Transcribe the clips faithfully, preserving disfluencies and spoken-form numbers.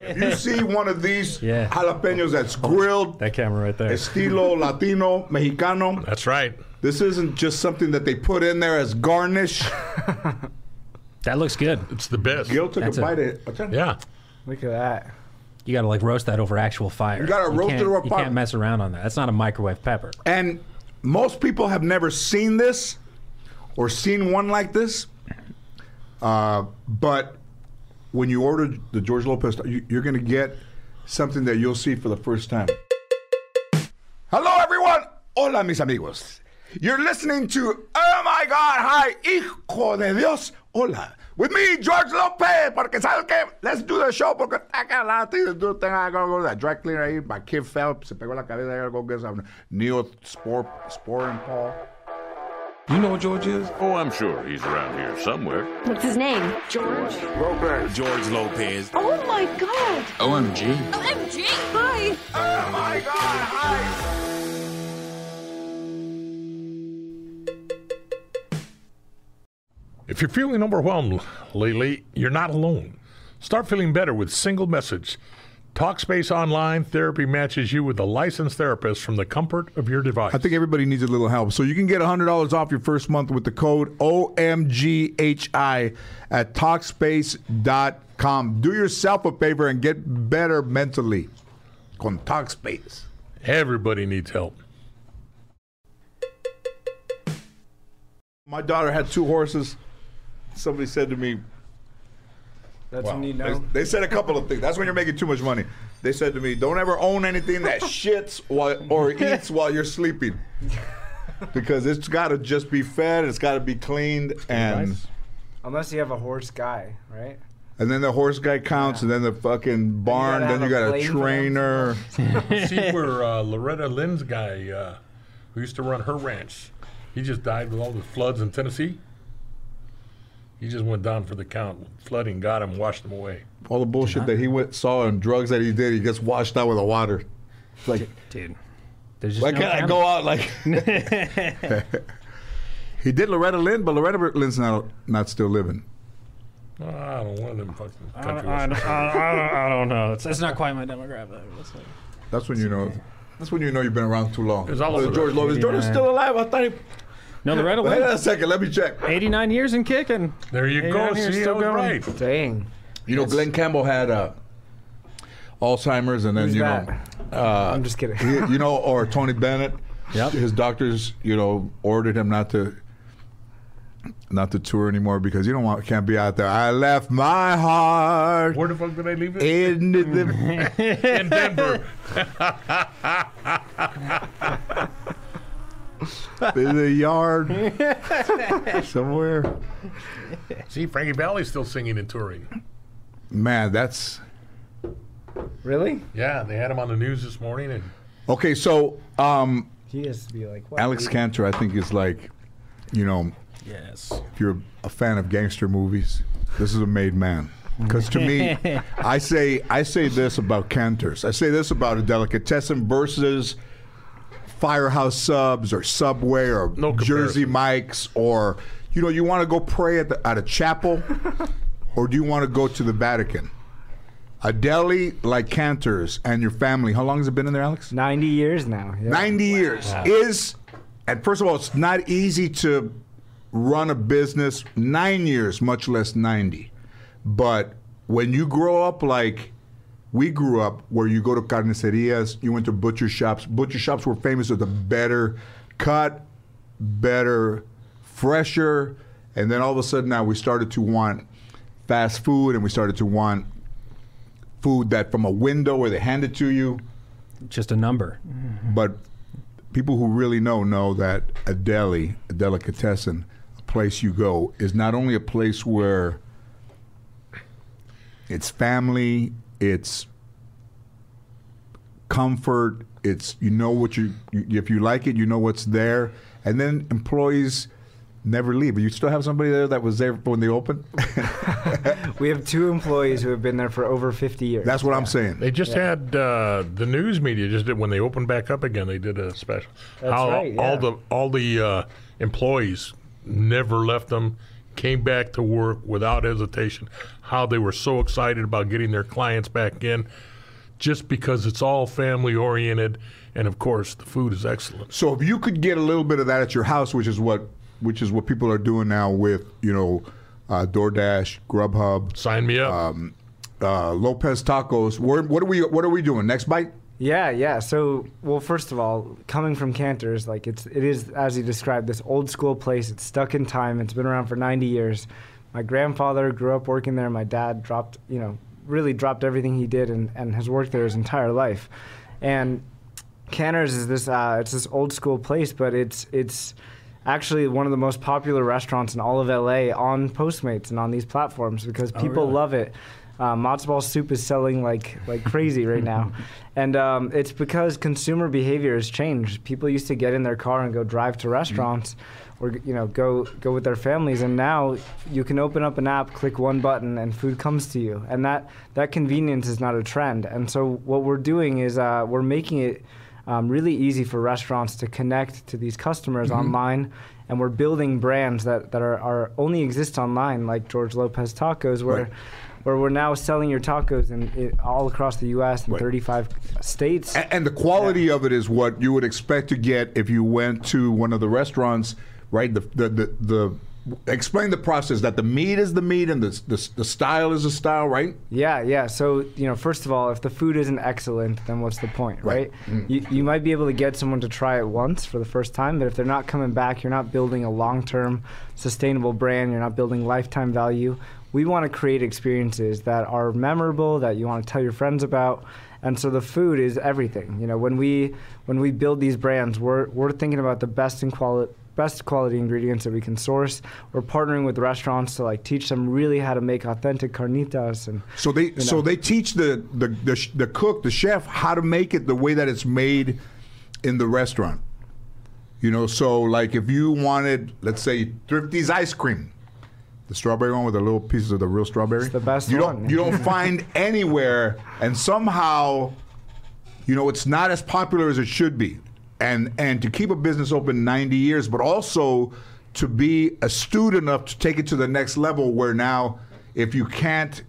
If you see one of these yeah. jalapenos that's grilled, that camera right there, estilo Latino, Mexicano. That's right. This isn't just something that they put in there as garnish. That looks good. It's the best. Gil took That's a a- bite of it. Yeah. Look at that. You got to like roast that over actual fire. You gotta roast it can't- over You fire. can't mess around on that. That's not a microwave pepper. And most people have never seen this or seen one like this. Uh, but when you order the George Lopez, you, you're going to get something that you'll see for the first time. Hello, everyone. Hola, mis amigos. You're listening to Oh My God, Hi, Hijo de Dios, Hola. With me, George Lopez, porque ¿sabes qué? Let's do the show, porque está calado. I gotta go to that dry cleaner ahí. My kid fell, se pegó la cabeza. I gotta go get some Neosporin Paul. You know what George is? Oh, I'm sure he's around here somewhere. What's his name? George? Lopez. George Lopez. Oh my God! O M G. O M G! Hi! Oh my God, hi! If you're feeling overwhelmed lately, you're not alone. Start feeling better with Single Message. Talkspace Online Therapy matches you with a licensed therapist from the comfort of your device. I think everybody needs a little help. So you can get one hundred dollars off your first month with the code O M G H I at Talkspace dot com. Do yourself a favor and get better mentally. Con Talkspace. Everybody needs help. My daughter had two horses. Somebody said to me, That's wow. when you They, know. they said a couple of things. That's when you're making too much money. They said to me, don't ever own anything that shits while, or eats while you're sleeping. Because it's got to just be fed, it's got to be cleaned, and Nice. Unless you have a horse guy, right? and then the horse guy counts, and then the fucking barn, gotta then have you a got a plane for them. trainer. See where uh, Loretta Lynn's guy, uh, who used to run her ranch, he just died with all the floods in Tennessee. He just went down for the count. Flooding got him, washed him away. All the bullshit that he went saw and drugs that he did, he gets washed out with the water. It's like, Dude. There's just why no can't I camera. go out like? He did Loretta Lynn, but Loretta Lynn's not not still living. Oh, I don't want them fucking I country. don't, I, don't, I, don't, I don't know. It's, it's not quite my demographic. It's like- That's when you know. That's when you know you've been around too long. It's all Oh, over George there. Lopez. George is still alive. I thought he. No, Loretta Wait a Lynn. second. Let me check. eighty-nine years and kicking. There you go. eighty-nine years, See, I still was going. right. Dang. You know, Glenn Campbell had uh, Alzheimer's, and then Who's you that? know, uh, I'm just kidding. he- you know, or Tony Bennett. Yep. His doctors, you know, ordered him not to, not to tour anymore because you don't want, can't be out there. I left my heart Where the fuck did I leave it? in the. In Denver. in the yard somewhere. See, Frankie Valli's still singing and touring. Man, that's Really? Yeah, they had him on the news this morning, and okay. So, um, He has to be like, what? Alex dude? Cantor, I think, is like, you know, Yes. if you're a fan of gangster movies, this is a made man. Because to me, I say I say this about Cantors. I say this about a delicatessen versus Firehouse Subs or Subway or No Jersey comparison. Mike's, or you know, you want to go pray at, the, at a chapel, or do you want to go to the Vatican? A deli like Cantor's and your family. How long has it been in there, Alex? ninety years now. Yeah. ninety years is, and first of all, it's not easy to run a business nine years, much less ninety. But when you grow up like we grew up, where you go to carnicerias, you went to butcher shops. Butcher shops were famous for the better cut, better, fresher, and then all of a sudden now we started to want fast food, and we started to want food that from a window where they hand it to you. Just a number. But people who really know know that a deli, a delicatessen, a place you go, is not only a place where it's family, it's comfort, it's you know what you, you if you like it, you know what's there, and then employees never leave. You still have somebody there that was there when they opened? We have two employees who have been there for over fifty years. That's what I'm saying. they just had uh, the news media just did when they opened back up again. They did a special. That's How right, all yeah. the all the uh, employees never left them. came back to work without hesitation, how they were so excited about getting their clients back in, just because it's all family oriented, and of course the food is excellent. So if you could get a little bit of that at your house, which is what which is what people are doing now with, you know, uh, DoorDash, Grubhub, Sign me up. um, uh, Lopez Tacos. Where, what are we what are we doing? Next bite? Yeah, yeah. So, well, first of all, coming from Cantor's, like it's it is, as you described, this old school place. It's stuck in time. It's been around for ninety years. My grandfather grew up working there. My dad dropped, you know, really dropped everything he did and, and has worked there his entire life. And Cantor's is this uh, it's this old school place, but it's it's actually one of the most popular restaurants in all of L A on Postmates and on these platforms because people really? love it. Uh, matzo ball soup is selling like like crazy right now, and um, it's because consumer behavior has changed. People used to get in their car and go drive to restaurants, mm-hmm. or you know go go with their families, and now you can open up an app, click one button, and food comes to you. And that that convenience is not a trend. And so what we're doing is uh, we're making it um, really easy for restaurants to connect to these customers mm-hmm. online. And we're building brands that, that are, are only exist online, like George Lopez Tacos, where right. where we're now selling your tacos in, in all across the U S and right. thirty-five states. And, and the quality yeah. of it is what you would expect to get if you went to one of the restaurants, right? The the the, the explain the process that the meat is the meat and the, the the style is the style, right? Yeah, yeah. So, you know, first of all, if the food isn't excellent, then what's the point, right? right. Mm. You, you might be able to get someone to try it once for the first time, but if they're not coming back, you're not building a long-term sustainable brand, you're not building lifetime value. We want to create experiences that are memorable, that you want to tell your friends about. And so the food is everything. You know, when we when we build these brands, we're we're thinking about the best in quality best quality ingredients that we can source. We're partnering with restaurants to like teach them really how to make authentic carnitas, and so they you know. so they teach the the, the sh- the cook, the chef, how to make it the way that it's made in the restaurant. You know, so like if you wanted, let's say, Thrifty's ice cream, the strawberry one with the little pieces of the real strawberry. It's the best you one. Don't, you don't find anywhere, and somehow, you know, it's not as popular as it should be. And and to keep a business open ninety years, but also to be astute enough to take it to the next level where now, if you can't,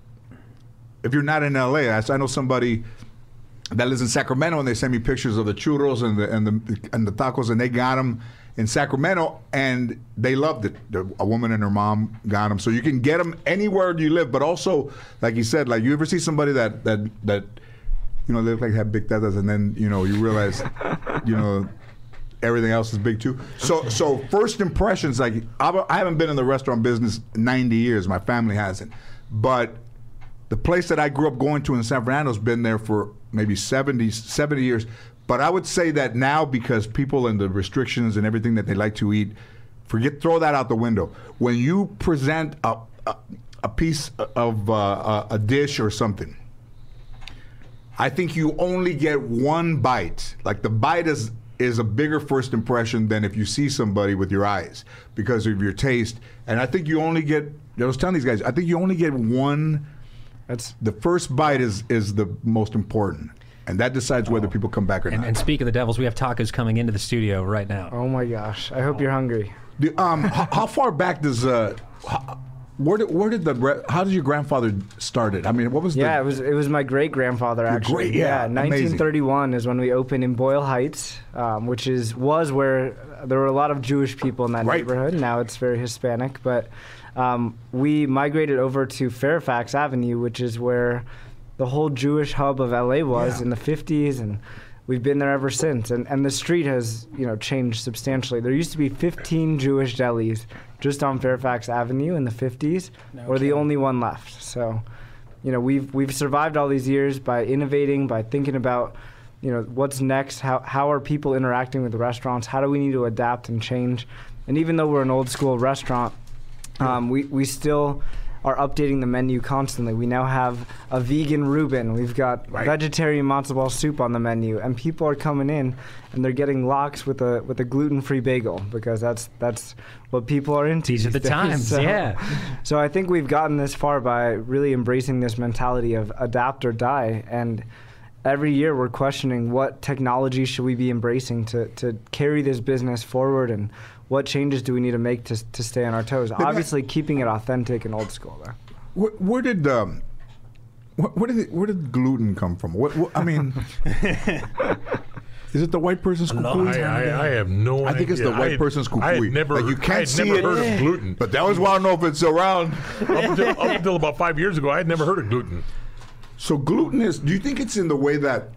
if you're not in L A, I, I know somebody that lives in Sacramento, and they send me pictures of the churros and the and the and the tacos, and they got them in Sacramento, and they loved it. The, a woman and her mom got them, so you can get them anywhere you live. But also, like you said, like you ever see somebody that that that. You know, they look like they have big tetas, and then, you know, you realize, you know, everything else is big too. So so first impressions, like, I haven't been in the restaurant business ninety years. My family hasn't. But the place that I grew up going to in San Fernando has been there for maybe seventy, seventy years. But I would say that now, because people and the restrictions and everything that they like to eat, forget, throw that out the window. When you present a, a, a piece of uh, a dish or something, I think you only get one bite. Like the bite is is a bigger first impression than if you see somebody with your eyes because of your taste. And I think you only get, I was telling these guys, I think you only get one. That's the first bite is is the most important. And that decides whether people come back or And, not. and speak of the devils, we have tacos coming into the studio right now. Oh my gosh, I hope you're hungry. The, um, how, how far back does, uh, how, where did, where did the, re- how did your grandfather start it? I mean, what was the... Yeah, it was it was my great grandfather actually. great, yeah, nineteen thirty-one is when we opened in Boyle Heights, um, which is was where there were a lot of Jewish people in that Right. neighborhood. Now it's very Hispanic, but um, we migrated over to Fairfax Avenue, which is where the whole Jewish hub of L A was Yeah. in the fifties, and we've been there ever since. And and the street has, you know, changed substantially. There used to be fifteen Jewish delis just on Fairfax Avenue in the fifties. No We're the kidding. only one left. So, you know, we've we've survived all these years by innovating, by thinking about, you know, what's next, how how are people interacting with the restaurants, how do we need to adapt and change. And even though we're an old school restaurant, um, we, we still are updating the menu constantly. We now have a vegan Reuben. We've got Right. vegetarian matzo ball soup on the menu, and people are coming in and they're getting lox with a with a gluten-free bagel because that's that's what people are into. These are the days. times, So- yeah. So I think we've gotten this far by really embracing this mentality of adapt or die, and every year we're questioning what technology should we be embracing to, to carry this business forward, and what changes do we need to make to to stay on our toes. Obviously, keeping it authentic and old school, though. Where, where did um, where, where did it, where did gluten come from? What, what I mean, is it the white person's kukui? I, I, I have no idea. I think it's the white I, person's kukui. I had never, like you can't I had see never it, heard of gluten. but that was want to know if it's around. up, until, up until about five years ago, I had never heard of gluten. So gluten is. Do you think it's in the way that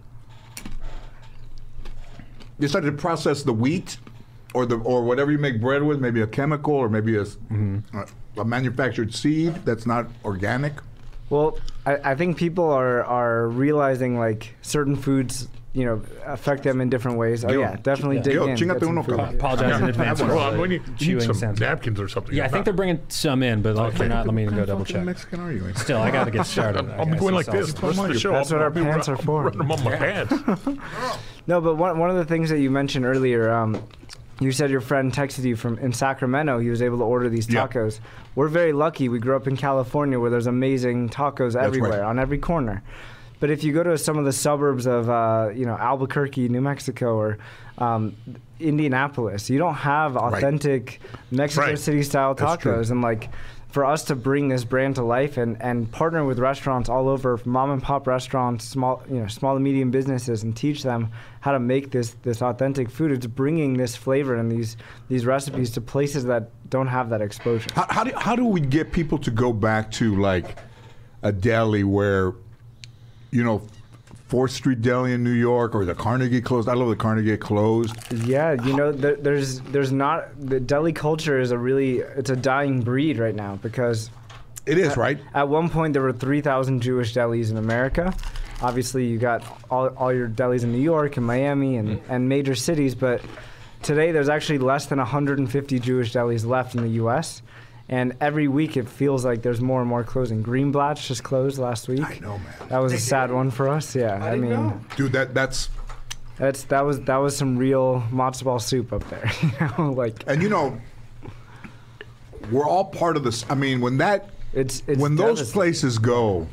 you started to process the wheat, or the or whatever you make bread with, maybe a chemical, or maybe a, mm-hmm. a, a manufactured seed that's not organic? Well, I, I think people are are realizing like certain foods, you know, affect them in different ways. Oh Yo, yeah, definitely yeah. dig Yo, in. chingate get some uno, food. cabrón. Apologize in advance. Well, for I'm the going to chewing need some sounds. napkins or something. Yeah, I think they're bringing some in, but like, they're not. Let me go double check. Mexican are you? Still, I got to get started. I I'm gotta going see like sauce. this. The rest of the show, That's I'll- what our I'll be pants run- are for. Running them on my pants. No, but one one of the things that you mentioned earlier, um, you said your friend texted you from in Sacramento. He was able to order these Yeah. tacos. We're very lucky. We grew up in California, where there's amazing tacos everywhere right. on every corner. But if you go to some of the suburbs of, uh, you know, Albuquerque, New Mexico, or um, Indianapolis, you don't have authentic Mexico Right. City style That's true. tacos. And like, for us to bring this brand to life and, and partner with restaurants all over, mom and pop restaurants, small you know small and medium businesses, and teach them how to make this this authentic food, it's bringing this flavor and these these recipes to places that don't have that exposure. How, how do how do we get people to go back to like a deli where, you know, Fourth Street Deli in New York, or the Carnegie closed? I love the Carnegie closed. Yeah, you know, there, there's there's not the deli culture is a really it's a dying breed right now, because It is, right? at one point there were three thousand Jewish delis in America. Obviously, you got all, all your delis in New York and Miami and, and major cities, but today there's actually less than one hundred fifty Jewish delis left in the U S, and every week it feels like there's more and more closing. Greenblatt's just closed last week. I know, man. That was a sad one for us. Yeah, I, mean, Dude, that that's that's that was that was some real matzo ball soup up there. You know, like and you know, we're all part of this. I mean, when that it's it's when those devastating. places go,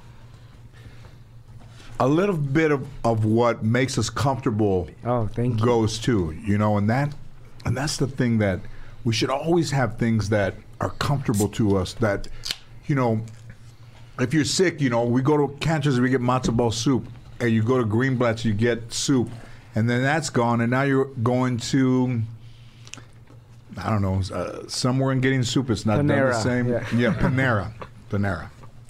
a little bit of, of what makes us comfortable Oh, thank you. goes too, you know, and that and that's the thing, that we should always have things that are comfortable to us, that, you know, if you're sick, you know, we go to Cantor's, we get matzo ball soup, and you go to Greenblatt's, you get soup, and then that's gone, and now you're going to, I don't know, uh, somewhere and getting soup. It's not done the Panera, same. yeah. yeah Panera. Panera.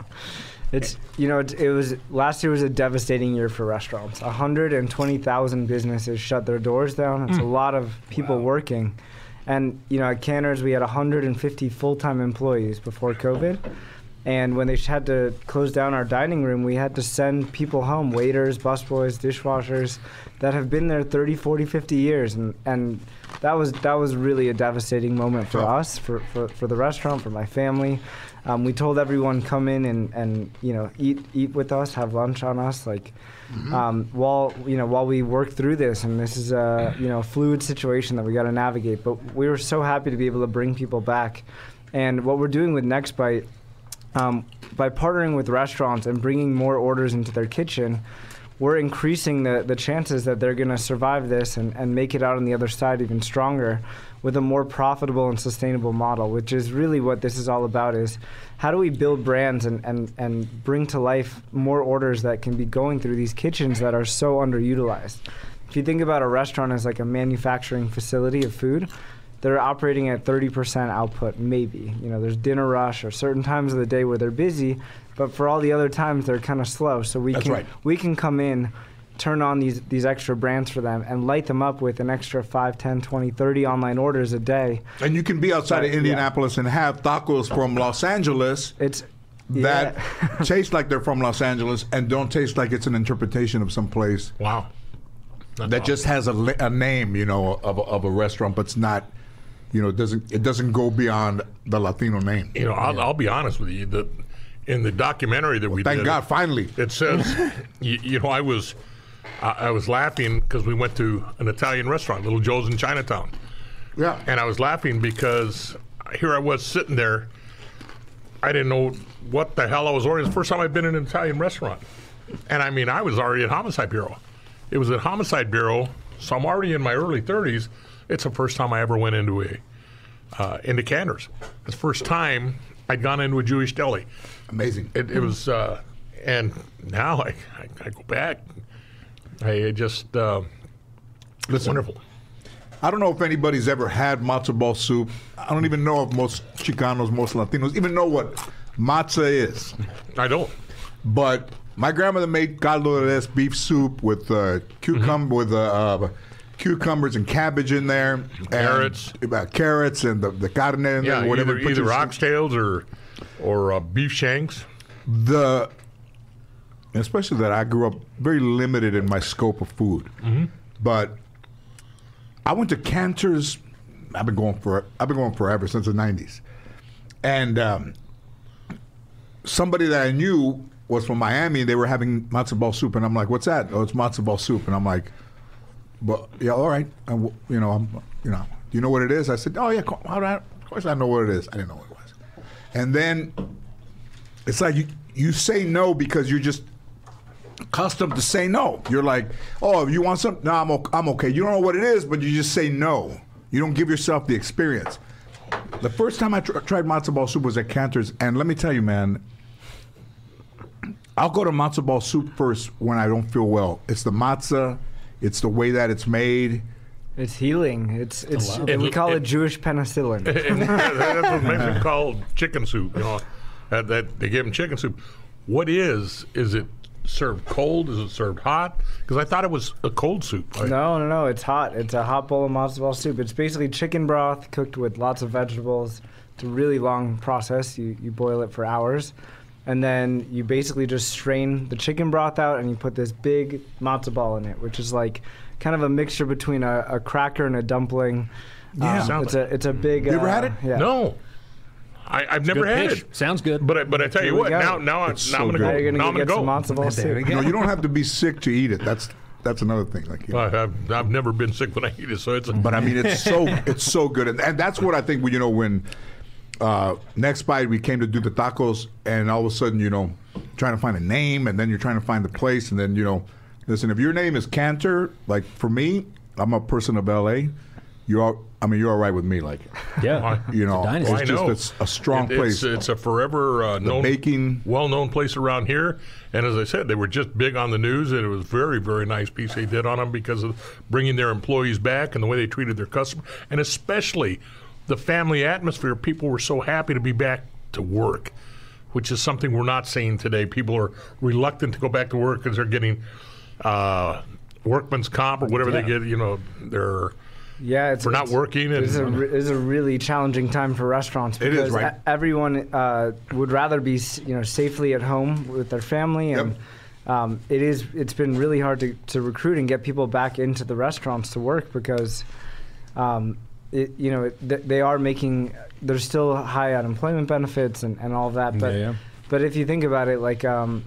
It's you know it, it was last year was a devastating year for restaurants. one hundred twenty thousand businesses shut their doors down. It's a lot of people working, and you know at Cantor's we had one hundred fifty full-time employees before COVID, and when they had to close down our dining room, we had to send people home, waiters, busboys, dishwashers, that have been there thirty, forty, fifty years, and and that was that was really a devastating moment for us, for, for, for the restaurant, for my family. Um, we told everyone come in and, and you know eat eat with us, have lunch on us, like mm-hmm. um, while you know while we work through this. And this is a you know fluid situation that we got to navigate. But we were so happy to be able to bring people back. And what we're doing with Next Bite, um, by partnering with restaurants and bringing more orders into their kitchen, we're increasing the, the chances that they're going to survive this and, and make it out on the other side even stronger with a more profitable and sustainable model, which is really what this is all about, is how do we build brands and, and, and bring to life more orders that can be going through these kitchens that are so underutilized. If you think about a restaurant as like a manufacturing facility of food, they're operating at thirty percent output, maybe. You know, there's dinner rush or certain times of the day where they're busy, but for all the other times they're kind of slow. So we That's can right. we can come in, turn on these these extra brands for them and light them up with an extra five, ten, twenty, thirty online orders a day. And you can be outside of Yeah. Indianapolis and have tacos from Los Angeles It's that yeah. taste like they're from Los Angeles and don't taste like it's an interpretation of some place Wow. That's that awesome. just has a, li- a name, you know, of a, of a restaurant, but it's not, you know, it doesn't it doesn't go beyond the Latino name. You know, I'll, I'll be honest with you. The, in the documentary that we Thank did, God, finally. it says, you, you know, I was, I, I was laughing because we went to an Italian restaurant, Little Joe's in Chinatown, Yeah. and I was laughing because here I was sitting there. I didn't know what the hell I was ordering. It's the first time I've been in an Italian restaurant, And I mean, I was already at Homicide Bureau. It was at Homicide Bureau, so I'm already in my early thirties. It's the first time I ever went into a uh, into Canter's. It's the first time I'd gone into a Jewish deli. Amazing. It, it was, uh, and now I, I, I go back. I it just, uh, it's wonderful. I don't know if anybody's ever had matzo ball soup. I don't even know if most Chicanos, most Latinos even know what matzah is. I don't. But my grandmother made caldo de res beef soup with uh, cucumber Mm-hmm. with uh, uh, cucumbers and cabbage in there, and, Carrots. uh, carrots, and the, the carne, and Yeah, whatever. either, put either your- oxtails or or uh, beef shanks. The especially that I grew up very limited in my scope of food, Mm-hmm. but I went to Canter's. I've been going for I've been going forever since the nineties, and um, somebody that I knew was from Miami. They were having matzo ball soup, and I'm like, "What's that?" "Oh, it's matzo ball soup," and I'm like, "Well, yeah, all right." And w- you know, I'm, you know, do you know what it is? I said, "Oh yeah, co- how do I- of course I know what it is." I didn't know what it was, and then it's like you you say no because you're just accustomed to say no. You're like, "Oh, you want something? No, I'm okay. I'm okay." You don't know what it is, but you just say no. You don't give yourself the experience. The first time I tr- tried matzo ball soup was at Canter's, and let me tell you, man, I'll go to matzo ball soup first when I don't feel well. It's the matzah, it's the way that it's made. It's healing. It's it's It- we call it, it- Jewish penicillin. That's what makes it called chicken soup. You know, that, that they give them chicken soup. What is is it served cold? Is it served hot? Because I thought it was a cold soup. Like, No, no, no. It's hot. It's a hot bowl of matzo ball soup. It's basically chicken broth cooked with lots of vegetables. It's a really long process. You you boil it for hours, and then you basically just strain the chicken broth out, and you put this big matzo ball in it, which is like kind of a mixture between a, a cracker and a dumpling. Yeah. Um, Sounds it's a it's a big. You ever uh, had it? Yeah. No, I, I've never Good had pitch. it. Sounds good. But I, but I tell Here you we what, go. now now, I, It's now so I'm good. gonna Now go. you're Now gonna I'm get gonna some go. matzo ball soup. You know, you don't have to be sick to eat it. That's that's another thing. Like, you know. I- I've, I've never been sick when I eat it, so it's. A, But I mean, it's so it's so good, and, and that's what I think. You know, when uh, Next Bite we came to do the tacos, and all of a sudden, you know, trying to find a name, and then you're trying to find the place, and then you know, listen, if your name is Canter, like for me, I'm a person of L A. You're, all, I mean, you're all right with me, like, Yeah. you know, dynasty. it's I just know. it's a strong It- place. It's, it's a forever uh, known, baking. well-known place around here. And as I said, they were just big on the news, and it was very, very nice piece they did on them because of bringing their employees back and the way they treated their customers, and especially the family atmosphere. People were so happy to be back to work, which is something we're not seeing today. People are reluctant to go back to work because they're getting uh, workman's comp or whatever they get. You know, they're Yeah, it's for not it's- working. And It's a, re- it's a really challenging time for restaurants It because is, right? e- everyone uh, would rather be s- you know safely at home with their family, and um, it is it's been really hard to, to recruit and get people back into the restaurants to work because um, it, you know it, th- they are making there's still high unemployment benefits and, and all of that, but Yeah, yeah. but if you think about it, like. Um,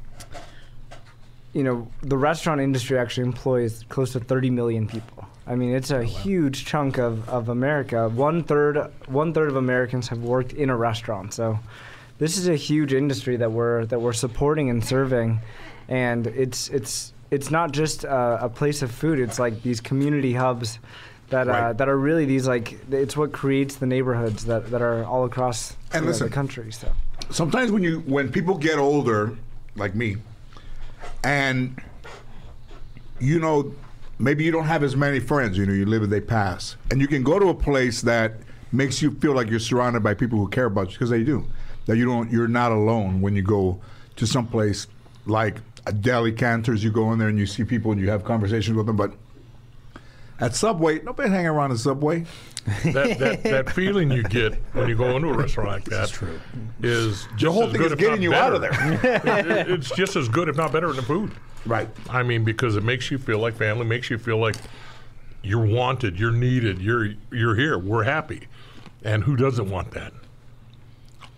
you know, the restaurant industry actually employs close to thirty million people. I mean, it's a huge chunk of, of America. One third, one third of Americans have worked in a restaurant. So, this is a huge industry that we're that we're supporting and serving, and it's it's it's not just a, a place of food. It's like these community hubs that uh, Right. that are really these like it's what creates the neighborhoods that, that are all across And you know, listen, the country. So. Sometimes when you when people get older, like me, and you know, maybe you don't have as many friends. You know, you live and they pass, and you can go to a place that makes you feel like you're surrounded by people who care about you because they do. That you don't, you're not alone when you go to some place like a deli Canter's. You go in there and you see people and you have conversations with them, but at Subway, nobody hang around the Subway. that, that, that feeling you get when you go into a restaurant like that is just The whole as thing good, is if getting not you out of better. there. It- it- it's just as good, if not better, than the food. Right. I mean, because it makes you feel like family, makes you feel like you're wanted, you're needed, you're you're here, we're happy, and who doesn't want that?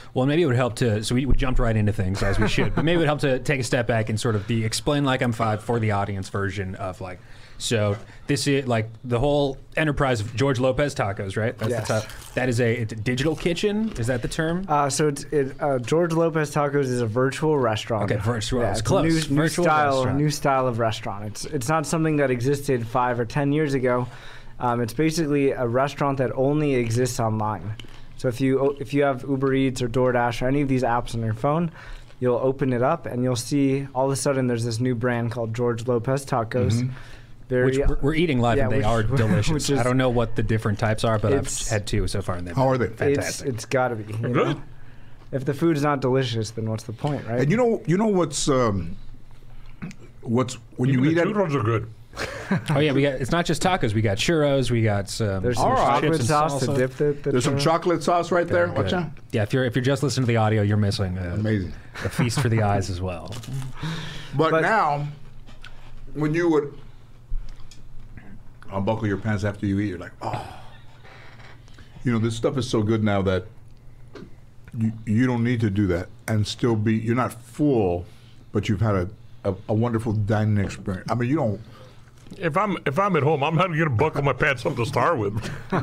Well, maybe it would help to. So we, we jumped right into things as we should, but maybe it would help to take a step back and sort of the explain like I'm five for the audience version of like. So this is like the whole enterprise of George Lopez Tacos, right? That's Yes. the top. That is a, it's a digital kitchen. Is that the term? Uh, so it's, it, uh, George Lopez Tacos is a virtual restaurant. Okay, virtual. Yeah, It's it's close. a new, new Virtual style, restaurant. new style of restaurant. It's it's not something that existed five or ten years ago. Um, it's basically a restaurant that only exists online. So if you if you have Uber Eats or DoorDash or any of these apps on your phone, you'll open it up and you'll see all of a sudden there's this new brand called George Lopez Tacos. Mm-hmm. Very, Which we're, we're eating live yeah, and they which- are delicious. which is- I don't know what the different types are, but I've It's- had two so far and they've How are been they? it's fantastic. it's got to be. You Good. know? If the food is not delicious, then what's the point, right? And you know, you know what's um, what's when Even you eat the at churros are good. Oh yeah, we got. It's not just tacos. We got churros. We got some. There's some some right. chocolate chips and sauce to salsa. dip the, the there's some churro. chocolate sauce right there. Good. Watch out! Yeah, if you're if you're just listening to the audio, you're missing a, Amazing. a feast for the eyes as well. But, But- now, when you would unbuckle your pants after you eat, you're like, oh, you know, this stuff is so good now that you you don't need to do that and still be. You're not full, but you've had a a, a wonderful dining experience. I mean, you don't. If I'm if I'm at home, I'm not going to buckle my pants up to start with.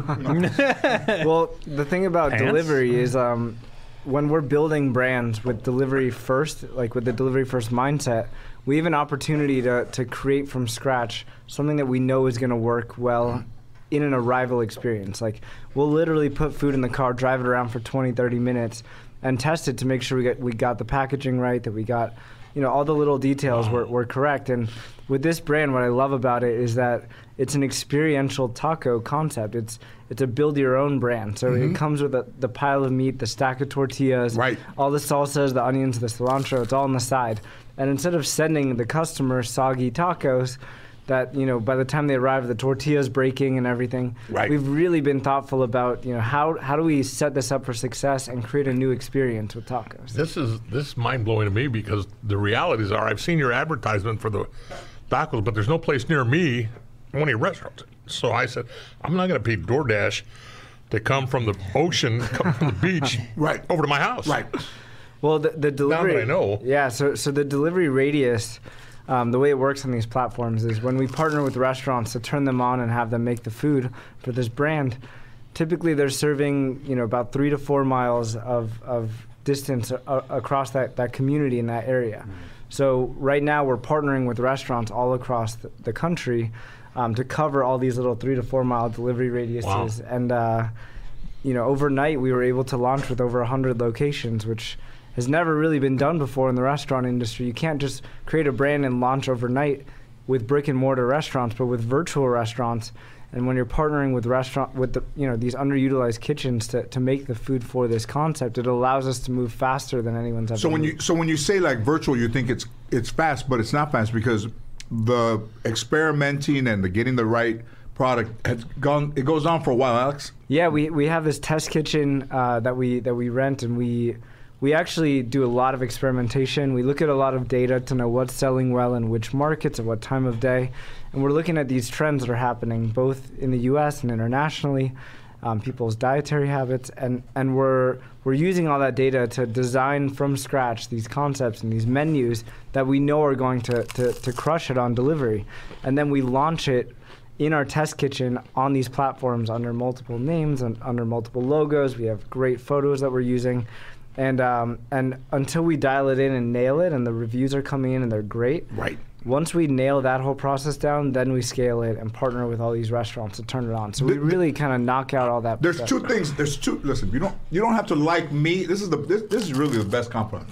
Well, the thing about Pants? delivery is um, when we're building brands with delivery first, like with the delivery first mindset, we have an opportunity to, to create from scratch something that we know is going to work well in an arrival experience. Like we'll literally put food in the car, drive it around for twenty, thirty minutes and test it to make sure we get we got the packaging right, that we got, you know, all the little details were, were correct. And with this brand, what I love about it is that it's an experiential taco concept. It's it's a build your own brand. So it comes with a, the pile of meat, the stack of tortillas, Right. all the salsas, the onions, the cilantro. It's all on the side. And instead of sending the customer soggy tacos, that, you know, by the time they arrive, the tortilla's breaking and everything. Right. We've really been thoughtful about, you know, how how do we set this up for success and create a new experience with tacos. This is this is mind blowing to me because the realities are I've seen your advertisement for the tacos, but there's no place near me, only restaurants. So I said, I'm not going to pay DoorDash to come from the ocean, come from the beach, Right. over to my house. Right. Well, the, the delivery. I know. Yeah, so so the delivery radius, um, the way it works on these platforms is when we partner with restaurants to turn them on and have them make the food for this brand, typically they're serving, you know, about three to four miles of, of distance a- across that, that community in that area. So right now we're partnering with restaurants all across the, the country um, to cover all these little three to four mile delivery radiuses. Wow. And uh, you know, overnight we were able to launch with over one hundred locations, which has never really been done before in the restaurant industry. You can't just create a brand and launch overnight with brick and mortar restaurants, but with virtual restaurants. And when you're partnering with restaurant with the, you know, these underutilized kitchens to, to make the food for this concept, it allows us to move faster than anyone's ever So when moved. you so when you say like virtual, you think it's it's fast, but it's not fast because the experimenting and the getting the right product has gone. It goes on for a while, Alex. Yeah, we, we have this test kitchen uh, that we that we rent, and we we actually do a lot of experimentation. We look at a lot of data to know what's selling well in which markets at what time of day, and we're looking at these trends that are happening both in the U S and internationally, um, people's dietary habits, and, and we're we're using all that data to design from scratch these concepts and these menus that we know are going to, to, to crush it on delivery, and then we launch it in our test kitchen on these platforms under multiple names and under multiple logos. We have great photos that we're using. And um, and until we dial it in and nail it and the reviews are coming in and they're great, Right. once we nail that whole process down, then we scale it and partner with all these restaurants to turn it on. So we The- really kind of knock out all that. There's that two stuff. things. There's two. Listen, you don't you don't have to like me. This is the this, this is really the best compliment.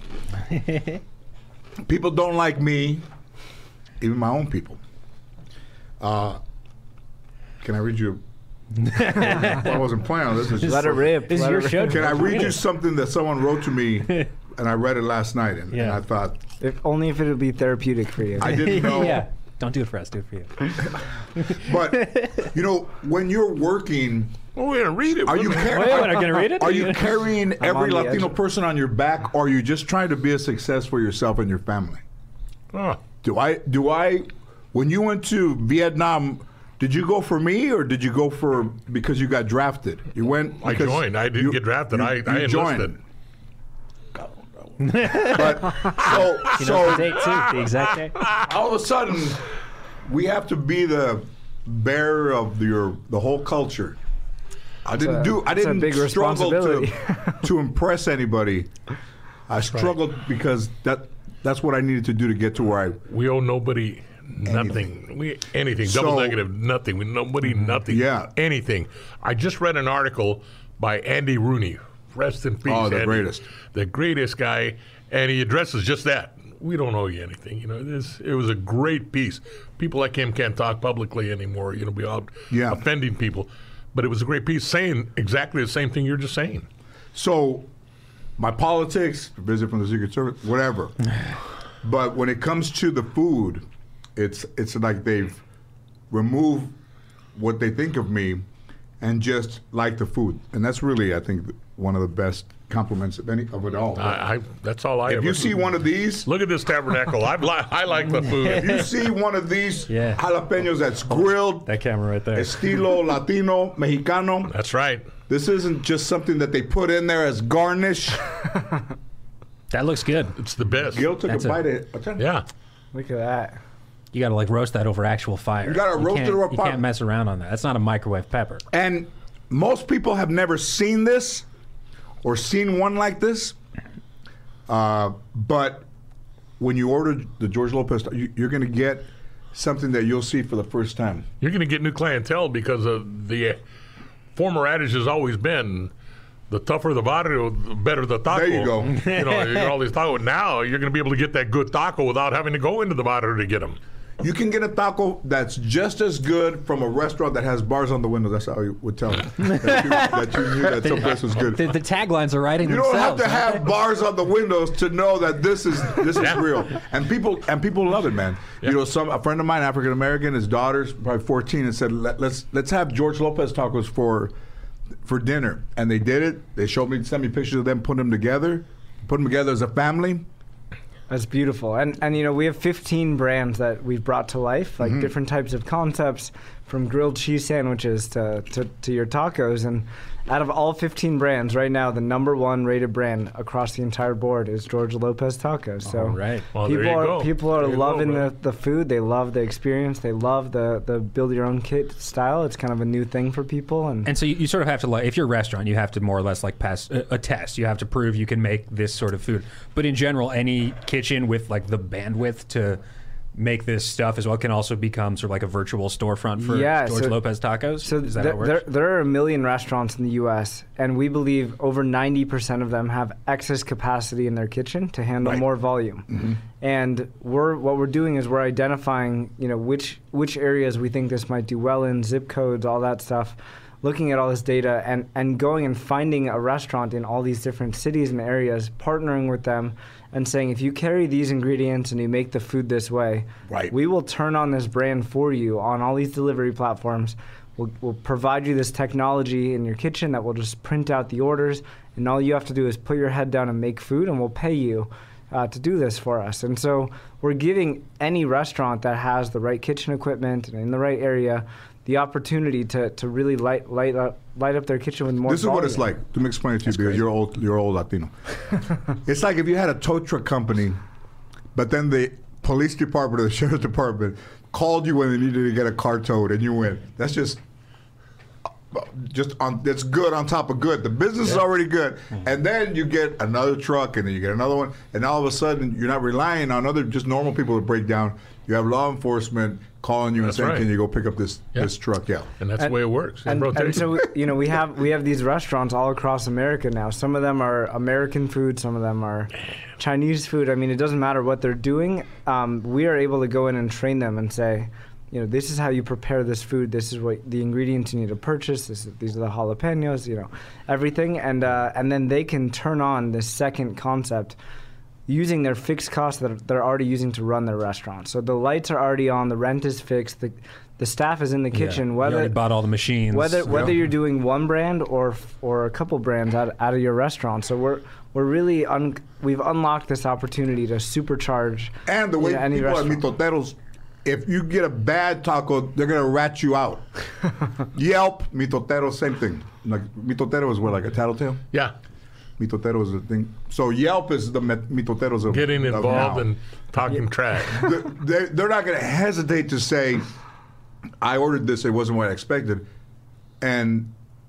People don't like me, even my own people. Uh, can I read you? I wasn't planning on this. It's just Let it for- rip. This is let your it rip. show. Can I read you something that someone wrote to me, and I read it last night, and, and Yeah. I thought If only if it would be therapeutic for you. I didn't know. yeah. Don't do it for us. Do it for you. But you know, when you're working, Oh, we're gonna read it. are you Wait a minute. car- Wait, we're not gonna read it? Are you carrying every on the Latino edge. person on your back, or are you just trying to be a success for yourself and your family? Oh, Do I? Do I? When you went to Vietnam, did you go for me, or did you go for because you got drafted? You went. I because joined. I didn't you- get drafted. you- I- you I enlisted. joined. But so You know so the date too, the exact date. all of a sudden, we have to be the bearer of your the whole culture. I didn't a- do. I it's a didn't big struggle to responsibility. to impress anybody. I struggled because that that's what I needed to do to get to where I. We owe nobody nothing. We anything. Double So- negative, nothing. We nobody nothing. Yeah. Anything. I just read an article by Andy Rooney. Rest in peace. Oh, the Andy. greatest. The greatest guy, and he addresses just that. We don't owe you anything. You know, this it was a great piece. People like him can't talk publicly anymore. You know, be out Yeah. offending people. But it was a great piece saying exactly the same thing you're just saying. So, my politics, visit from the Secret Service, whatever. But when it comes to the food, it's it's like they've removed what they think of me and just like the food. And that's really, I think, one of the best compliments of any of it all. I, I that's all I if ever you see one of these, Look at this tabernacle. I, li- I like the food. if you see one of these Yeah. jalapenos that's grilled, That camera right there. estilo Latino, Mexicano, That's right. this isn't just something that they put in there as garnish. That looks good. It's the best. Gil took That's a a- bite of it. Yeah. Look at that. You got to like roast that over actual fire. You gotta roast it can't- over You fire. can't mess around on that. That's not a microwave pepper. And most people have never seen this or seen one like this. Uh, but when you order the George Lopez, you, you're going to get something that you'll see for the first time. You're going to get new clientele because of the uh, former adage has always been the tougher the barrio, the better the taco. There you go. You know, you got all these tacos. Now you're going to be able to get that good taco without having to go into the barrio to get them. You can get a taco that's just as good from a restaurant that has bars on the window. That's how you would tell them that, you, that you knew that some place was good. The, the taglines are writing You don't have themselves. to aren't have they? bars on the windows to know that this is this is real, and people and people love it, man. You know, some a friend of mine, African American, his daughter's probably fourteen, and said, Let, "Let's let's have George Lopez tacos for for dinner," and they did it. They showed me, sent me pictures of them putting them together, put them together as a family. That's beautiful. And and you know, we have fifteen brands that we've brought to life, like different types of concepts, from grilled cheese sandwiches to, to, to your tacos. And out of all fifteen brands, right now, the number one rated brand across the entire board is George Lopez Tacos. So All right. Well, there people you are go. people are There you go, loving bro. the, the food. They love the experience. They love the, the build your own kit style. It's kind of a new thing for people. And, And so you, you sort of have to, like, if you're a restaurant, you have to more or less like pass a, a test. You have to prove you can make this sort of food. But in general, any kitchen with like the bandwidth to make this stuff as well can also become sort of like a virtual storefront for Yeah, George so- Lopez Tacos. So Is that there, how it there, works? there are a million restaurants in the U S, and we believe over ninety percent of them have excess capacity in their kitchen to handle Right. more volume. And we're what we're doing is we're identifying, you know, which which areas we think this might do well in, zip codes, all that stuff, looking at all this data and, and going and finding a restaurant in all these different cities and areas, partnering with them and saying, if you carry these ingredients and you make the food this way, Right. we will turn on this brand for you on all these delivery platforms. We'll, we'll provide you this technology in your kitchen that will just print out the orders, and all you have to do is put your head down and make food, and we'll pay you uh, to do this for us. And so we're giving any restaurant that has the right kitchen equipment and in the right area the opportunity to, to really light light up light up their kitchen with more. This is what it's volume. like. Let me explain it to you because you're old. You're old Latino. It's like if you had a tow truck company, but then the police department or the sheriff's department called you when they needed to get a car towed, and you went. That's just. Just on, it's good on top of good. The business is already good, and then you get another truck, and then you get another one, and all of a sudden you're not relying on other just normal people to break down. You have law enforcement calling you That's and saying, right. "Can you go pick up this Yeah. this truck?" Yeah. And that's And- the way it works. And, It rotates. and so you know we have we have these restaurants all across America now. Some of them are American food, some of them are Chinese food. I mean, it doesn't matter what they're doing. Um, we are able to go in and train them and say, you know, this is how you prepare this food. This is what the ingredients you need to purchase. This is, these are the jalapenos. You know, everything, and uh, and then they can turn on this second concept using their fixed costs that they're already using to run their restaurant. So the lights are already on, the rent is fixed, the the staff is in the Yeah. kitchen. You Whether already bought all the machines. whether whether Yeah. you're doing one brand or f- or a couple brands out, out of your restaurant, so we're we're really un- we've unlocked this opportunity to supercharge. And the way you know, any people at restaurant. Mitoteros, if you get a bad taco, they're gonna rat you out. Yelp, Mitotero, same thing. Like Mitotero is what, like a tattletale? yeah. Mitotero is the thing. So Yelp is the met- Mitoteros of Getting of involved now. and talking trash. They're, they're not going to hesitate to say, I ordered this, it wasn't what I expected. And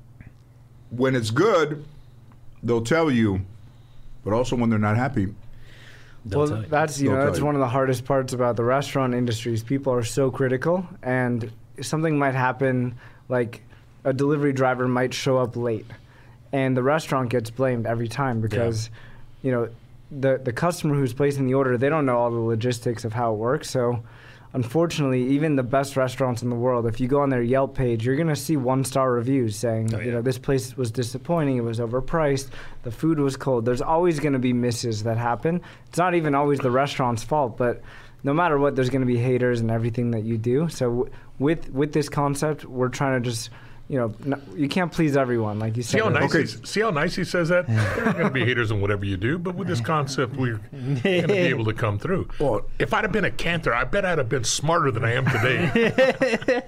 when it's good, they'll tell you, but also when they're not happy. Well, that's you They'll know tell that's you. one of the hardest parts about the restaurant industry is people are so critical, and something might happen, like a delivery driver might show up late, and the restaurant gets blamed every time because, you know, the the customer who's placing the order, they don't know all the logistics of how it works. So, unfortunately, even the best restaurants in the world, if you go on their Yelp page, you're gonna see one star reviews saying, Oh, yeah. you know, this place was disappointing, it was overpriced, the food was cold. There's always gonna be misses that happen. It's not even always the restaurant's fault, but no matter what, there's gonna be haters in everything that you do. So w- with with this concept, we're trying to just, you know, n- you can't please everyone, like you See said. how nice, Okay. he, see how nice he says that? There are going to be haters in whatever you do, but with this concept, we're going to be able to come through. Well- if I'd have been a cantor, I bet I'd have been smarter than I am today.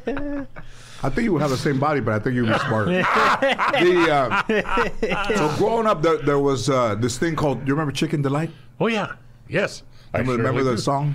I think you would have the same body, but I think you'd be smarter. the, uh, so growing up, there, there was uh, this thing called, you remember Chicken Delight? Oh, yeah. Yes. I Remember, remember surely the do. song?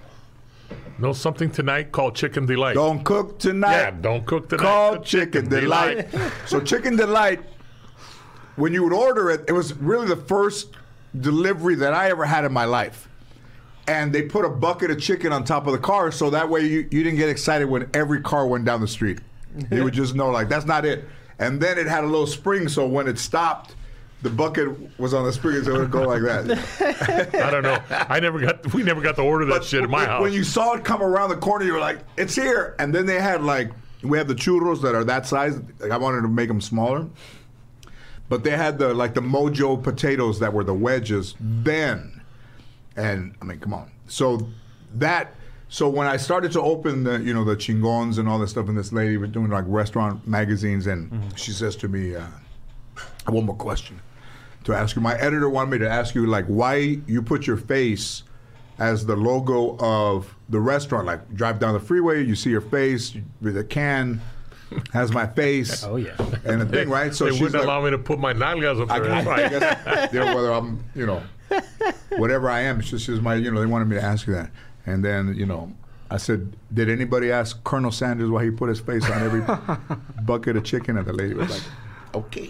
Know something tonight called Chicken Delight. Don't cook tonight. Yeah, don't cook tonight. Call Cook Chicken Delight. So Chicken Delight, when you would order it, it was really the first delivery that I ever had in my life. And they put a bucket of chicken on top of the car, so that way you, you didn't get excited when every car went down the street. You would just know, like, that's not it. And then it had a little spring, so when it stopped, the bucket was on the spring, so it would go like that. I don't know. I never got. We never got to order that shit in my when, house. when you saw it come around the corner, you were like, it's here. And then they had, like, we have the churros that are that size. Like, I wanted to make them smaller. But they had the, like, the Mojo potatoes that were the wedges then. And, I mean, come on. So that, so when I started to open the, you know, the chingons and all that stuff, and this lady was doing, like, restaurant magazines, and Mm-hmm. she says to me, uh, I have one more question to ask you. My editor wanted me to ask you, like, why you put your face as the logo of the restaurant. Like, drive down the freeway, you see your face, with a can, has my face. Oh, yeah. And the thing, right? So they she's wouldn't like, allow me to put my nalgas up I, there. That's I, right. I guess, you know, whether I'm, you know, whatever I am, it's just, it's my, you know, they wanted me to ask you that. And then, you know, I said, did anybody ask Colonel Sanders why he put his face on every bucket of chicken? And the lady was like, okay.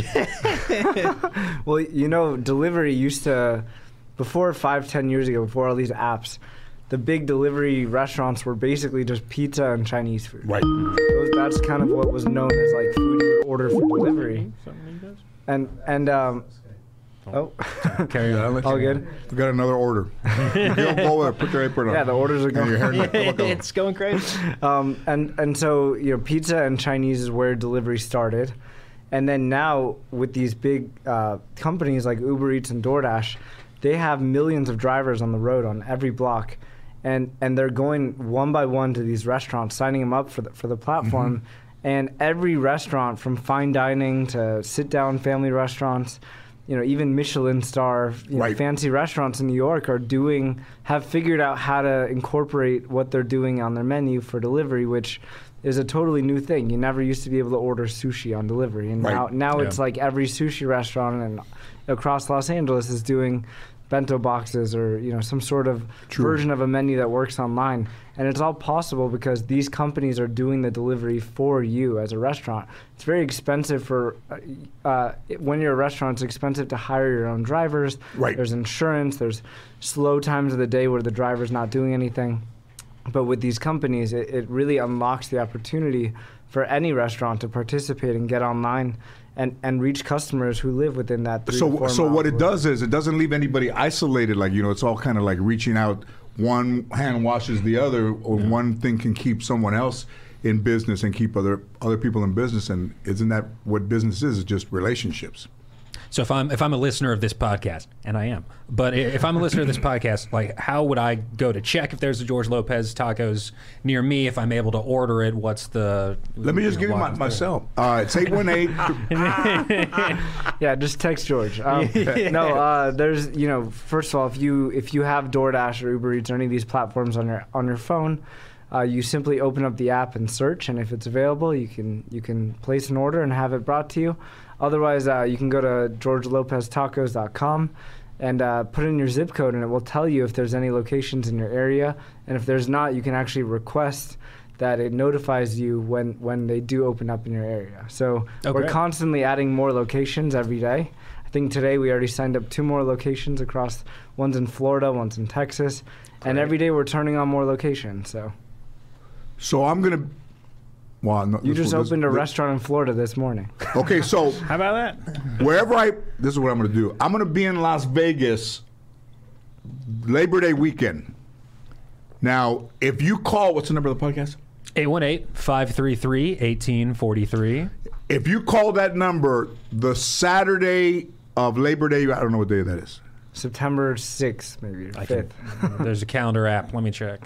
Well, you know, delivery used to, before five, ten years ago, before all these apps, the big delivery restaurants were basically just pizza and Chinese food. Right. Those, that's kind of what was known as like food you would order for delivery. And and um, oh, Carry on. all good. We got another order. You go over, put your apron on. Yeah, the orders are And your going. hair, look, look, look. It's going crazy. Um, and and so you know, pizza and Chinese is where delivery started, and then now with these big uh, companies like Uber Eats and DoorDash, they have millions of drivers on the road on every block, and and they're going one by one to these restaurants, signing them up for the for the platform, Mm-hmm. and every restaurant from fine dining to sit down family restaurants, you know, even Michelin star, you know, Right. fancy restaurants in New York are doing, have figured out how to incorporate what they're doing on their menu for delivery, which is a totally new thing. You never used to be able to order sushi on delivery, and Right. now now Yeah. it's like every sushi restaurant and across Los Angeles is doing bento boxes or you know some sort of True. version of a menu that works online. And it's all possible because these companies are doing the delivery for you as a restaurant. It's very expensive for, uh, uh, when you're a restaurant, it's expensive to hire your own drivers. Right. There's insurance, there's slow times of the day where the driver's not doing anything. But with these companies, it, it really unlocks the opportunity for any restaurant to participate and get online and, and reach customers who live within that three to So, four so miles what it away. does is it doesn't leave anybody isolated. Like, you know, it's all kind of like reaching out. One hand washes the other, or one thing can keep someone else in business and keep other other people in business. And isn't that what business is? It's just relationships. So if I'm if I'm a listener of this podcast, and I am, but i- if I'm a listener of this podcast, like how would I go to check if there's a George Lopez Tacos near me? If I'm able to order it, what's the? Let me just give you my, my cell. Uh, it's eight one eight. Yeah, just text George. Um, no, uh, there's you know, first of all, if you if you have DoorDash or Uber Eats or any of these platforms on your on your phone, uh, you simply open up the app and search, and if it's available, you can you can place an order and have it brought to you. Otherwise, uh, you can go to george lopez tacos dot com and uh, put in your zip code, and it will tell you if there's any locations in your area. And if there's not, you can actually request that it notifies you when, when they do open up in your area. So Oh, we're great. constantly adding more locations every day. I think today we already signed up two more locations across, one's in Florida, one's in Texas. And every day we're turning on more locations, so. So I'm gonna. Well, no, You this- just this- opened a this- restaurant in Florida this morning. Okay, so How about that? wherever I, this is what I'm gonna do. I'm gonna be in Las Vegas Labor Day weekend. Now, if you call, what's the number of the podcast? eight one eight, five three three, one eight four three. If you call that number the Saturday of Labor Day, I don't know what day that is. September sixth, maybe, or I can, fifth. there's a calendar app. Let me check.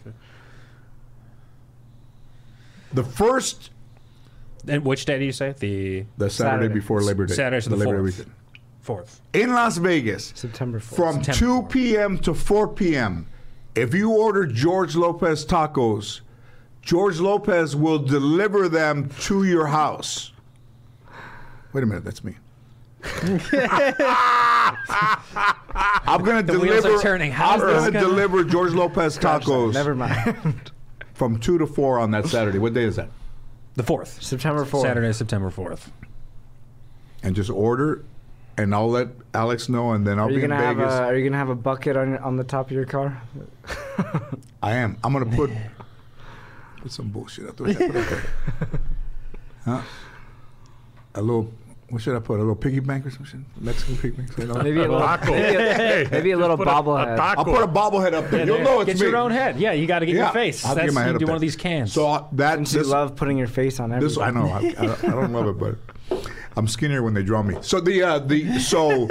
The first, And which day do you say? The the Saturday, Saturday. before Labor Day. Saturday, so the Labor Day fourth. weekend. fourth. In Las Vegas, September fourth. from September two fourth. p.m. to four p.m., if you order George Lopez tacos, George Lopez will deliver them to your house. Wait a minute, that's me. I'm gonna The wheels deliver. are turning. How's I'm this gonna gonna- deliver George Lopez tacos Never mind. from two to four on that Saturday. What day is that? The fourth. September fourth. Saturday, September fourth. And just order, and I'll let Alex know, and then I'll Are you be in gonna have Vegas. a Are you gonna have a bucket on on the top of your car? I am. I'm gonna put put some bullshit up there. Huh? A little. What should I put? A little piggy bank or some shit? Mexican piggy bank. You know? Maybe a little, Taco. maybe a, Hey, maybe a little put a- bobblehead. a taco. I'll put a bobblehead up there. You'll know it's Get me. your own head. Yeah, you got to get Yeah, your face. I'll That's, get my you head up do one there. of these cans. So uh, that Since you this, love putting your face on this everything. I know. I, I, don't- I don't love it, but I'm skinnier when they draw me. So the uh, the so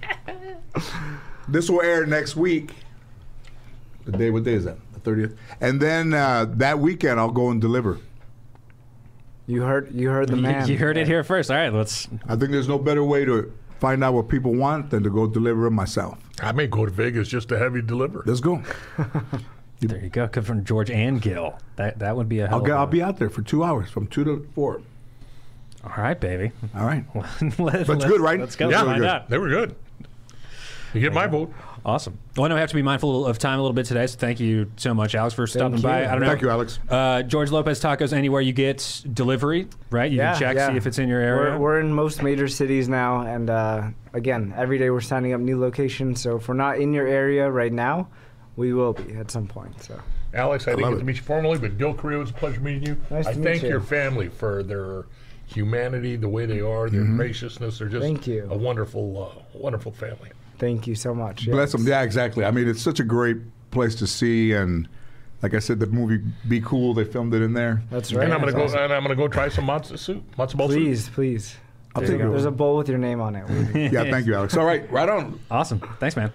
this will air next week. The day. What day is that? The thirtieth. And then uh, that weekend I'll go and deliver. You heard you heard the You- man. You heard it here first. All right, let's. I think there's no better way to find out what people want than to go deliver them myself. I may go to Vegas just to have you deliver. Let's go. There you go. Come from George and Gil. That that would be a hell I'll of get, a- I'll be out there for two hours from two to four. All right, baby. All right. Let, That's good, right? Let's go. Yeah. Let's find Good. out. They were good. You get my vote. Awesome. Well, I know we have to be mindful of time a little bit today, so thank you so much, Alex, for stopping you. by. I don't know. Thank you, Alex. Uh, George Lopez Tacos, anywhere you get delivery, right? You Yeah, can check, yeah. see if it's in your area. We're, we're in most major cities now, and uh, again, every day we're signing up new locations. So if we're not in your area right now, we will be at some point. So Alex, I, didn't love get it. to meet you formally, but Gil Correa, it was a pleasure meeting you. Nice I to meet thank you. your family for their humanity, the way they are, their graciousness. They're just Thank you. a wonderful, uh, wonderful family. thank you so much. Yeah. Bless them. Yeah, exactly. I mean, it's such a great place to see, and like I said, the movie "Be Cool," they filmed it in there. That's right. And I'm gonna That's go. awesome. And I'm gonna go try some matzo soup, matzo ball soup. Please, please. I'll There you take go. it. There's a bowl with your name on it. Yeah, thank you, Alex. All right, right on. Awesome. Thanks, man.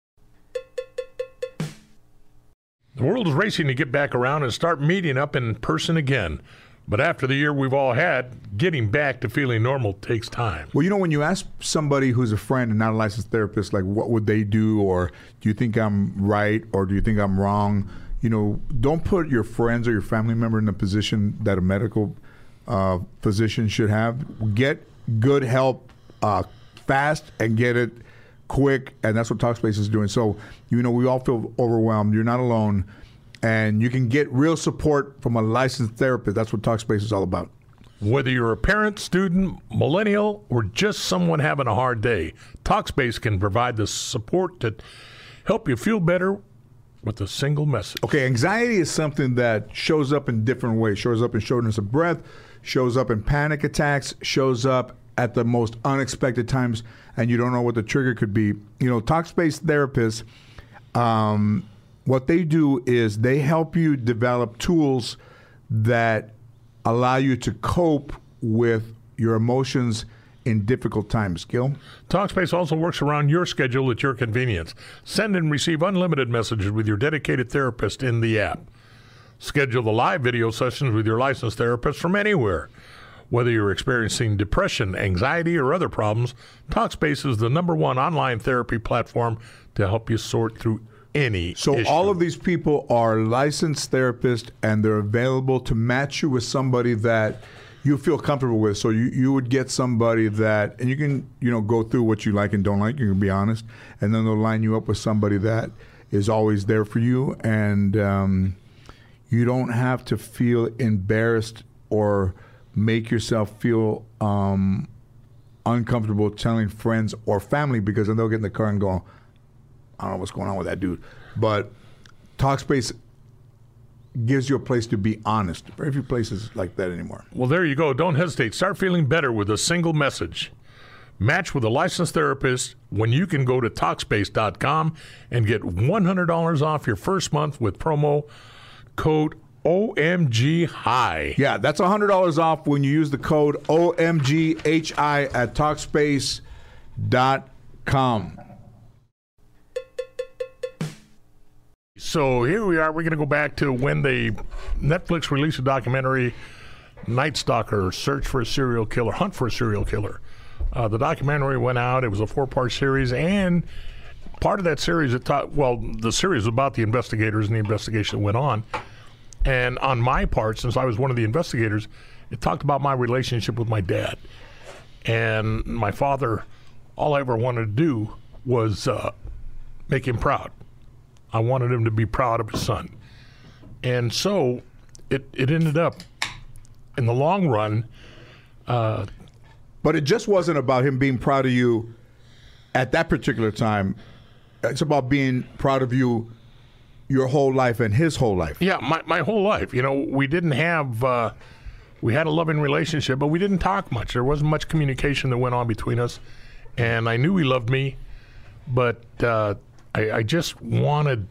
The world is racing to get back around and start meeting up in person again. But after the year we've all had, getting back to feeling normal takes time. Well, you know, when you ask somebody who's a friend and not a licensed therapist, like, what would they do, or do you think I'm right, or do you think I'm wrong? You know, don't put your friends or your family member in the position that a medical uh, physician should have. Get good help uh, fast and get it quick, and that's what Talkspace is doing. So, you know, we all feel overwhelmed. You're not alone, and you can get real support from a licensed therapist. That's what Talkspace is all about. Whether you're a parent, student, millennial, or just someone having a hard day, Talkspace can provide the support to help you feel better with a single message. Okay, anxiety is something that shows up in different ways. Shows up in shortness of breath, shows up in panic attacks, shows up at the most unexpected times, and you don't know what the trigger could be. You know, Talkspace therapists, um, what they do is they help you develop tools that allow you to cope with your emotions in difficult times. Gil? Talkspace also works around your schedule at your convenience. Send and receive unlimited messages with your dedicated therapist in the app. Schedule the live video sessions with your licensed therapist from anywhere. Whether you're experiencing depression, anxiety, or other problems, Talkspace is the number one online therapy platform to help you sort through any So issue. all of these people are licensed therapists, and they're available to match you with somebody that you feel comfortable with. So you, you would get somebody that, and you can, you know, go through what you like and don't like. You can be honest, and then they'll line you up with somebody that is always there for you, and um, you don't have to feel embarrassed or make yourself feel um, uncomfortable telling friends or family, because then they'll get in the car and go, I don't know what's going on with that dude. But Talkspace gives you a place to be honest. Very few places like that anymore. Well, there you go. Don't hesitate. Start feeling better with a single message. Match with a licensed therapist when you can go to Talkspace dot com and get one hundred dollars off your first month with promo code O M G High. Yeah, that's one hundred dollars off when you use the code O M G H I at Talkspace dot com. So here we are. We're going to go back to when they Netflix released a documentary, Night Stalker, Search for a Serial Killer, Hunt for a Serial Killer. Uh, the documentary went out. It was a four-part series, and part of that series, it taught, well, the series was about the investigators and the investigation that went on. And on my part, since I was one of the investigators, it talked about my relationship with my dad. And my father, all I ever wanted to do was uh, make him proud. I wanted him to be proud of his son. And so it, it ended up, in the long run. Uh, but it just wasn't about him being proud of you at that particular time. It's about being proud of you your whole life and his whole life. Yeah, my, my whole life. You know, we didn't have, uh, we had a loving relationship, but we didn't talk much. There wasn't much communication that went on between us. And I knew he loved me, but uh, I, I just wanted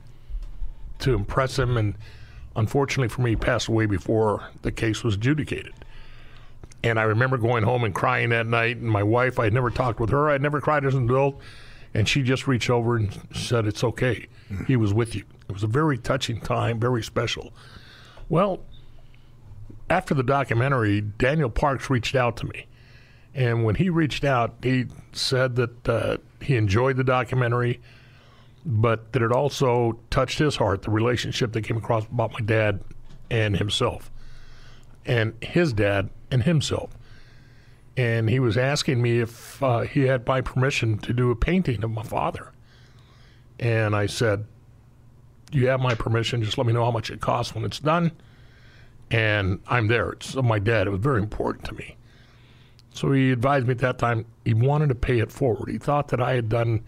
to impress him, and unfortunately for me, he passed away before the case was adjudicated. And I remember going home and crying that night, and my wife, I had never talked with her, I had never cried as an adult, and she just reached over and said, it's okay, he was with you. It was a very touching time, very special. Well, after the documentary, Daniel Parks reached out to me. And when he reached out, he said that uh, he enjoyed the documentary, but that it also touched his heart, the relationship that came across about my dad and himself, and his dad and himself. And he was asking me if uh, he had my permission to do a painting of my father. And I said, you have my permission, just let me know how much it costs when it's done. And I'm there. It's of my dad. It was very important to me. So he advised me at that time he wanted to pay it forward. He thought that I had done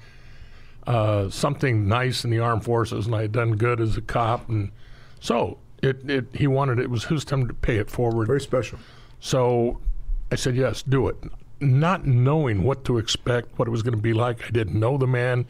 uh, something nice in the armed forces, and I had done good as a cop. And so it, it he wanted, it was his time to pay it forward. Very special. So I said, yes, do it. Not knowing what to expect, what it was going to be like. I didn't know the man.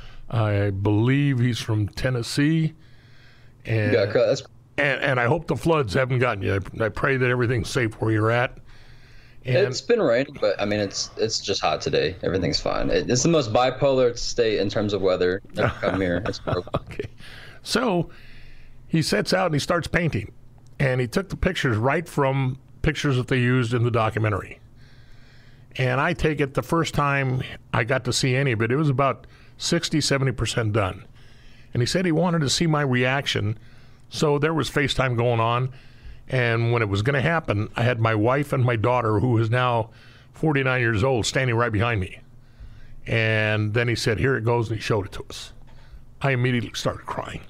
I believe he's from Tennessee. And, yeah, that's- and, and I hope the floods haven't gotten you. I, I pray that everything's safe where you're at. And it's been raining, but I mean, it's it's just hot today. Everything's fine. It, it's the most bipolar state in terms of weather. Never come here. It's horrible. Okay. So he sets out and he starts painting. And he took the pictures right from pictures that they used in the documentary. And I take it the first time I got to see any of it, it was about sixty, seventy percent done. And he said he wanted to see my reaction. So there was FaceTime going on. And when it was going to happen, I had my wife and my daughter, who is now forty-nine years old, standing right behind me. And then he said, here it goes, and he showed it to us. I immediately started crying.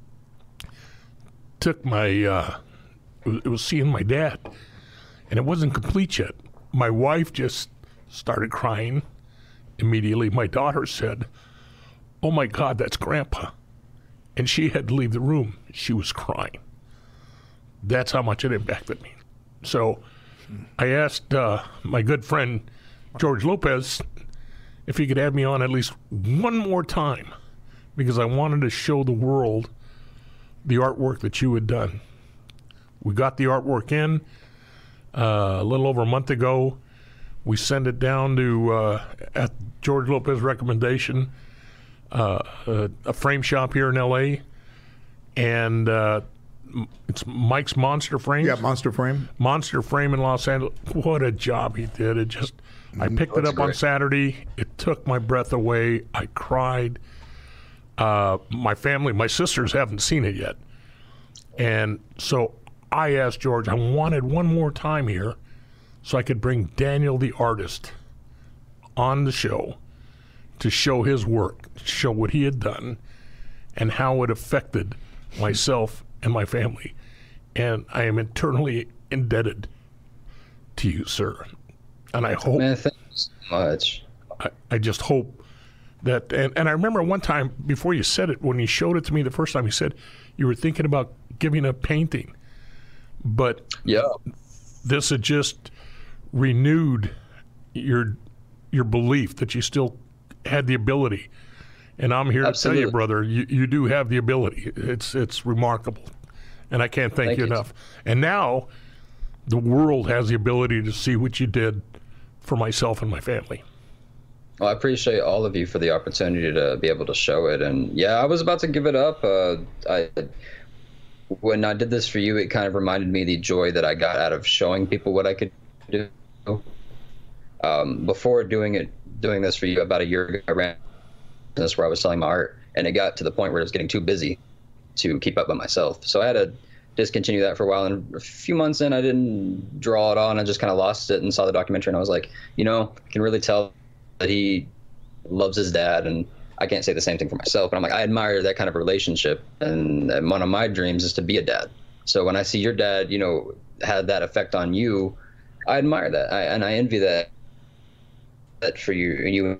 Took my, uh, it was, it was seeing my dad. And it wasn't complete yet. My wife just started crying immediately. My daughter said, oh my God, that's Grandpa. And she had to leave the room. She was crying. That's how much it impacted me. So I asked uh, my good friend George Lopez if he could have me on at least one more time, because I wanted to show the world the artwork that you had done. We got the artwork in uh, a little over a month ago. We sent it down to, uh, at George Lopez recommendation, uh, a, a frame shop here in L A, and uh, it's Mike's Monster Frames. Yeah, Monster Frame. Monster Frame in Los Angeles. What a job he did. It just, I picked it up on Saturday. It took my breath away. I cried. Uh, my family, my sisters haven't seen it yet. And so I asked George, I wanted one more time here so I could bring Daniel the artist on the show to show his work, show what he had done, and how it affected myself and my family. And I am eternally indebted to you, sir. And I hope... Man, thank you so much. I, I just hope that... And, and I remember one time, before you said it, when you showed it to me the first time, you said you were thinking about giving a painting. But yeah, this had just renewed your your belief that you still had the ability. And I'm here Absolutely. to tell you, brother, you, you do have the ability. It's it's remarkable. And I can't thank, Thank you you. enough. And now the world has the ability to see what you did for myself and my family. Well, I appreciate all of you for the opportunity to be able to show it. And yeah, I was about to give it up. Uh, I, when I did this for you, it kind of reminded me of the joy that I got out of showing people what I could do. Um, before doing it, doing this for you about a year ago, I ran a business where I was selling my art, and it got to the point where it was getting too busy to keep up by myself. So I had to discontinue that for a while. And a few months in, I didn't draw it on. I just kind of lost it and saw the documentary, and I was like, you know, I can really tell that he loves his dad, and I can't say the same thing for myself, but I'm like, I admire that kind of relationship, and, and one of my dreams is to be a dad. So when I see your dad, you know, had that effect on you, I admire that, I, and I envy that that for you. And you,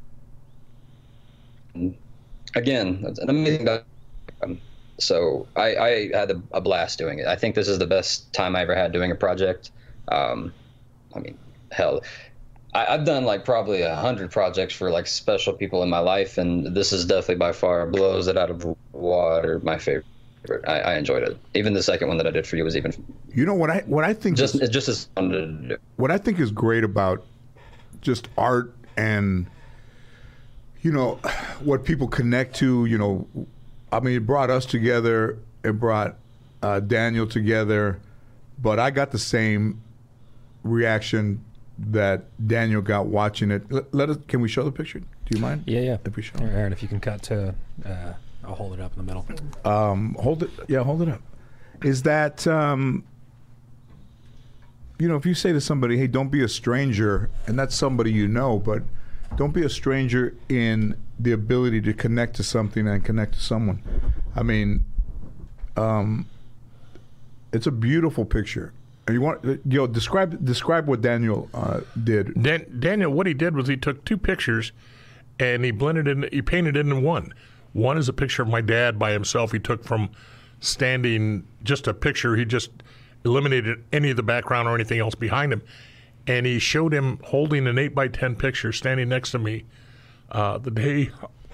and again, that's an amazing guy. Um, so I, I had a, a blast doing it. I think this is the best time I ever had doing a project. Um, I mean, hell. I, I've done like probably a hundred projects for like special people in my life, and this is definitely by far blows it out of the water. My favorite. I, I enjoyed it. Even the second one that I did for you was even. You know what I what I think just is, it's just as fun to do. What I think is great about just art and you know what people connect to. You know, I mean, it brought us together. It brought uh, Daniel together, but I got the same reaction that Daniel got watching it. Let, let us. Can we show the picture? Do you mind? Yeah, yeah. If we show. Here, Aaron, if you can cut to, uh, I'll hold it up in the middle. Um, hold it. Yeah, hold it up. Is that um, you know, if you say to somebody, "Hey, don't be a stranger," and that's somebody you know, but don't be a stranger in the ability to connect to something and connect to someone. I mean, um, it's a beautiful picture. You want, you know, describe describe what Daniel uh, did. Dan, Daniel, what he did was he took two pictures, and he blended in. He painted it in one. One is a picture of my dad by himself. He took from standing, just a picture. He just eliminated any of the background or anything else behind him, and he showed him holding an eight by ten picture, standing next to me, uh, the day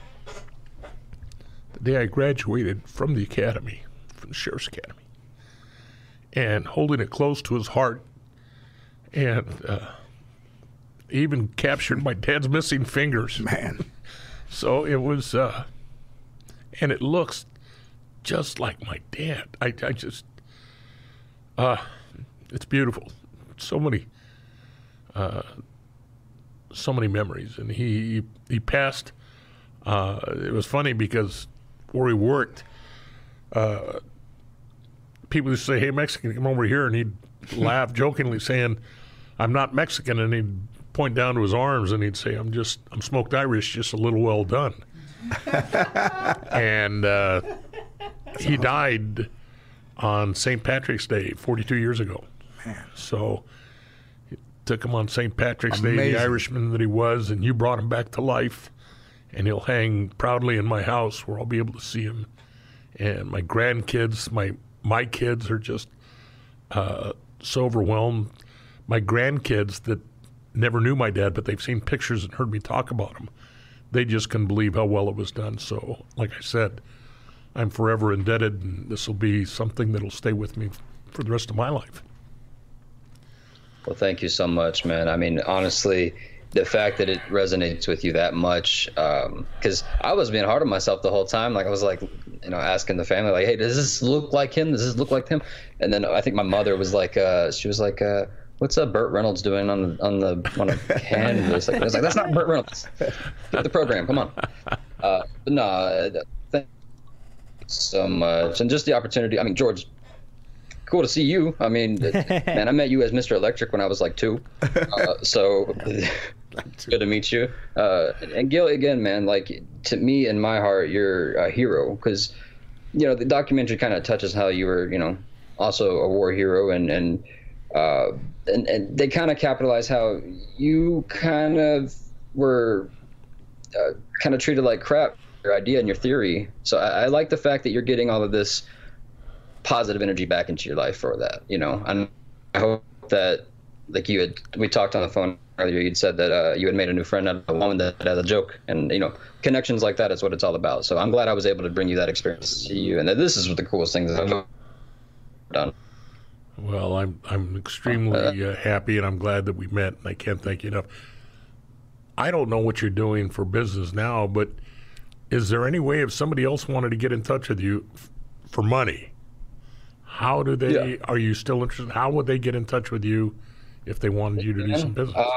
the day I graduated from the academy, from the Sheriff's Academy. And holding it close to his heart, and uh, even captured my dad's missing fingers. Man. So it was, uh, and it looks just like my dad. I, I just, uh, it's beautiful. So many, uh, so many memories. And he he passed. Uh, it was funny because where he worked, uh, people used to say, "Hey, Mexican, come over here," and he'd laugh jokingly, saying, "I'm not Mexican," and he'd point down to his arms and he'd say, "I'm just, I'm smoked Irish, just a little well done." And uh, he died on Saint Patrick's Day, forty-two years ago. Man. So it took him on Saint Patrick's Day, Amazing. the Irishman that he was, and you brought him back to life, and he'll hang proudly in my house where I'll be able to see him. And my grandkids, my My kids are just uh, so overwhelmed. My grandkids that never knew my dad, but they've seen pictures and heard me talk about him, they just couldn't believe how well it was done. So, like I said, I'm forever indebted, and this will be something that'll stay with me for the rest of my life. Well, thank you so much, man. I mean, honestly, the fact that it resonates with you that much, because um, I was being hard on myself the whole time. Like I was like, you know, asking the family, like, "Hey, does this look like him? Does this look like him?" And then I think my mother was like, uh, she was like, uh, "What's uh, Burt Reynolds doing on the on the on a canvas?" Like, I was like, "That's not Burt Reynolds. Get the program. Come on." Uh, but no, uh, thank you so much, and just the opportunity. I mean, George, cool to see you. I mean, man, I met you as Mister Electric when I was like two. Uh, so it's good to meet you. Uh, and Gil, again, man, like to me in my heart, you're a hero because, you know, the documentary kind of touches how you were, you know, also a war hero and, and, uh, and, and they kind of capitalize how you kind of were uh, kind of treated like crap, your idea and your theory. So I, I like the fact that you're getting all of this positive energy back into your life for that, you know. And I hope that, like you had, we talked on the phone earlier, you'd said that uh, you had made a new friend out of a woman that had a joke, and you know, connections like that is what it's all about. So I'm glad I was able to bring you that experience to see you, and that this is one of the coolest things I've ever done. Well, I'm I'm extremely uh, happy, and I'm glad that we met, and I can't thank you enough. I don't know what you're doing for business now, but is there any way if somebody else wanted to get in touch with you f- for money, how do they, yeah. are you still interested? How would they get in touch with you if they wanted you to do some business? Uh,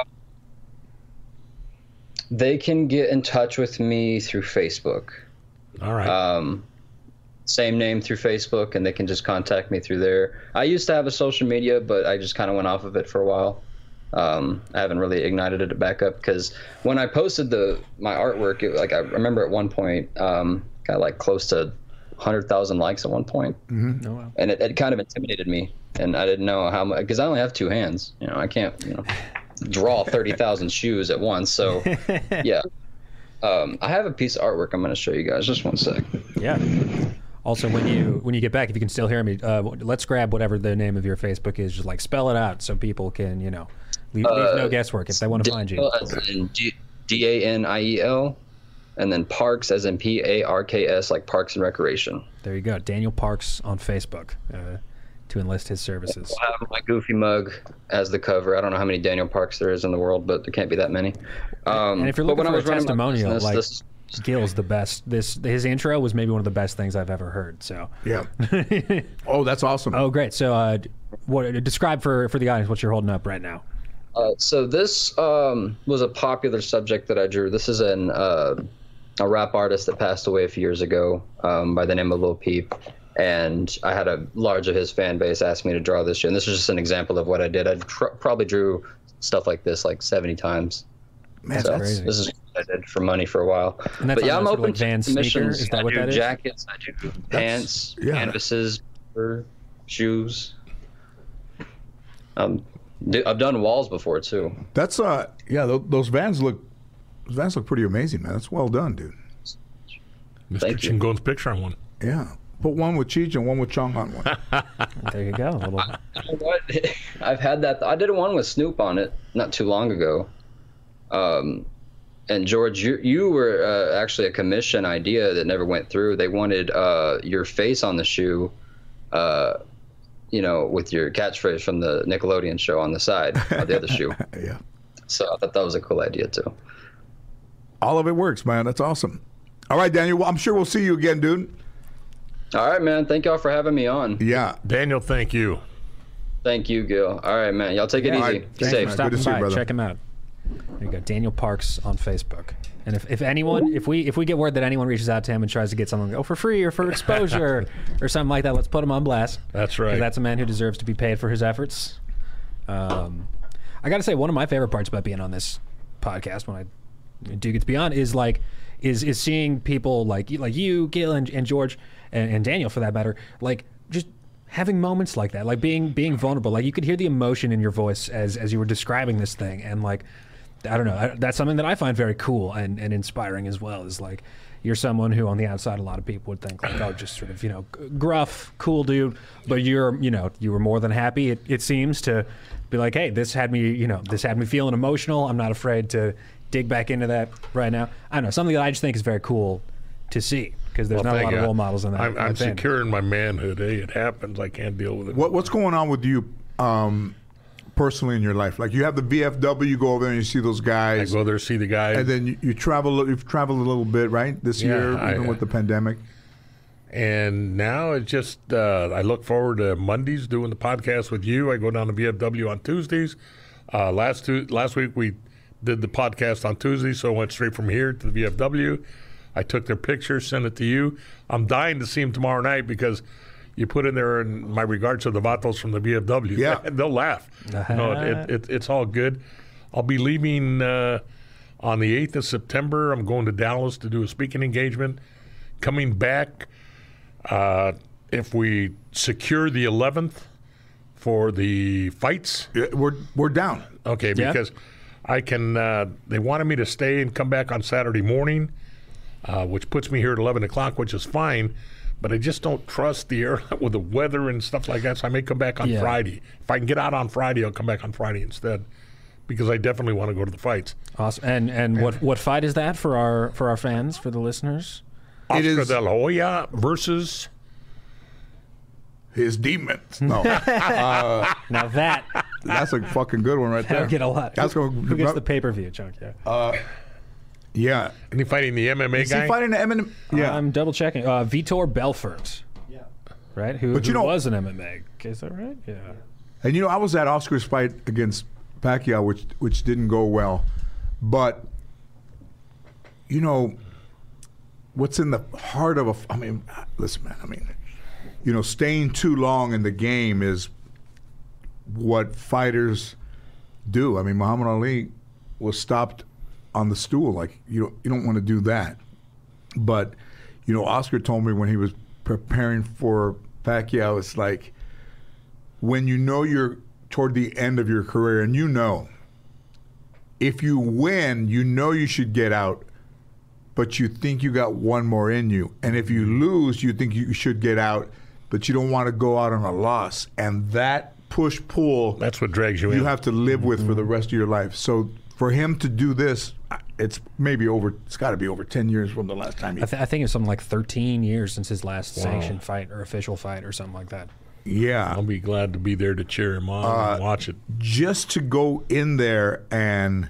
they can get in touch with me through Facebook. All right. Um, same name through Facebook, and they can just contact me through there. I used to have a social media, but I just kind of went off of it for a while. Um, I haven't really ignited it back up because when I posted the my artwork, it, like I remember at one point, um, got like close to one hundred thousand likes at one point, mm-hmm. oh, wow. and it, it kind of intimidated me, and I didn't know how much because I only have two hands. You know, I can't you know draw thirty thousand shoes at once. So yeah, um, I have a piece of artwork I'm going to show you guys. Just one sec. Yeah. Also, when you when you get back, if you can still hear me, uh, let's grab whatever the name of your Facebook is. Just like spell it out so people can, you know, leave, leave uh, no guesswork if they want to find you. As in D A N I E L, and then Parks as in P A R K S, like Parks and Recreation. There you go, Daniel Parks on Facebook uh, to enlist his services. I have my goofy mug as the cover. I don't know how many Daniel Parks there is in the world, but there can't be that many. Um, and if you're looking for a testimonial, business, like. This, Gil's the best. This his intro was maybe one of the best things I've ever heard. So yeah. Oh, that's awesome. Oh, great. So, uh, what describe for for the audience what you're holding up right now? Uh, so this um, was a popular subject that I drew. This is an uh, a rap artist that passed away a few years ago um, by the name of Lil Peep, and I had a large of his fan base ask me to draw this shit. And this is just an example of what I did. I tr- probably drew stuff like this like seventy times. Man, so that's crazy. This is what I did for money for a while. And that's but yeah, I'm open like to Vans commissions. Is that I what do that is? jackets. I do pants, yeah. canvases, shoes. Um, I've done walls before too. That's uh, yeah. Th- those Vans look, those Vans look pretty amazing, man. That's well done, dude. Mister Chingon's picture on one. Yeah. Put one with Cheech and one with Chung on one. There you go. Little... You know what? I've had that. I did one with Snoop on it not too long ago. Um, and George, you you were uh, actually a commission idea that never went through. They wanted uh, your face on the shoe, uh, you know, with your catchphrase from the Nickelodeon show on the side of the other shoe. Yeah. So I thought that was a cool idea too. All of it works, man. That's awesome. All right, Daniel. Well, I'm sure we'll see you again, dude. All right, man. Thank y'all for having me on. Yeah. Daniel, thank you. Thank you, Gil. All right, man. Y'all take it Yeah. easy. Right. Be Thanks, safe. man. Stop Good to see you, by. brother. Check him out. There you go, Daniel Parks on Facebook. And if, if anyone, if we if we get word that anyone reaches out to him and tries to get something, oh, for free or for exposure or something like that, let's put him on blast. That's right. 'Cause that's a man who deserves to be paid for his efforts. Um, I got to say, one of my favorite parts about being on this podcast, when I do get to be on, is like is is seeing people like like you, Gil, and, and George, and, and Daniel, for that matter, like just having moments like that, like being being vulnerable. Like you could hear the emotion in your voice as as you were describing this thing, and like I don't know, I, that's something that I find very cool and, and inspiring as well. Is like you're someone who, on the outside, a lot of people would think like, oh, just sort of you know gruff, cool dude, but you're you know you were more than happy. It, it seems to be like, hey, this had me you know this had me feeling emotional. I'm not afraid to dig back into that right now. I don't know, something that I just think is very cool to see. Because there's Well, not a lot thank of you. role models in that. I'm, I'm that band. secure in my manhood. Hey, it happens. I can't deal with it. What What's going on with you um, personally in your life? Like you have the V F W, you go over there and you see those I guys, go there, see the guy, and then you, you travel. You've traveled a little bit, right? This Yeah, year, I- even with the pandemic. and now it's just uh, I look forward to Mondays doing the podcast with you. I go down to V F W on Tuesdays. Uh, last tu- last week we did the podcast on Tuesday, so I went straight from here to the V F W. I took their picture, sent it to you. I'm dying to see them tomorrow night because you put in there in my regards to the Vatos from the B F W. Yeah. They'll laugh. No, it, it, it's all good. I'll be leaving uh, on the eighth of September. I'm going to Dallas to do a speaking engagement. Coming back, uh, if we secure the eleventh for the fights. Yeah, we're we're down. Okay, Yeah. because I can, uh, they wanted me to stay and come back on Saturday morning, uh, which puts me here at eleven o'clock, which is fine. But I just don't trust the airline with the weather and stuff like that, so I may come back on Yeah. Friday. If I can get out on Friday, I'll come back on Friday instead, because I definitely want to go to the fights. Awesome. And and what what fight is that for our for our fans, for the listeners? Oscar It is- De La Hoya versus His demons. No, Now that that's a fucking good one right there. that'll get a lot. That's who, gonna- who gets the pay per view, Chuck? Yeah. Yeah. and he fighting the M M A Is he guy. fighting the Eminem? Yeah. I'm double checking. Uh, Vitor Belfort. Yeah. Right. Who, But you who know- was an M M A? Is that right? Yeah. And you know, I was at Oscar's fight against Pacquiao, which which didn't go well. But you know, what's in the heart of a I mean, listen, man, I mean, you know, staying too long in the game is what fighters do. I mean, Muhammad Ali was stopped on the stool. Like, you don't you don't want to do that. But, you know, Oscar told me when he was preparing for Pacquiao, it's like when you know you're toward the end of your career, and you know, if you win, you know you should get out, but you think you got one more in you. And if you lose, you think you should get out, but you don't want to go out on a loss. And that push-pull, That's what drags you in. you have to live with for the rest of your life. So for him to do this, it's maybe over, it's got to be over ten years from the last time he I, th- I think it's something like thirteen years since his last sanctioned fight or official fight or something like that. Yeah. I'll be glad to be there to cheer him on Uh, and watch it. Just to go in there and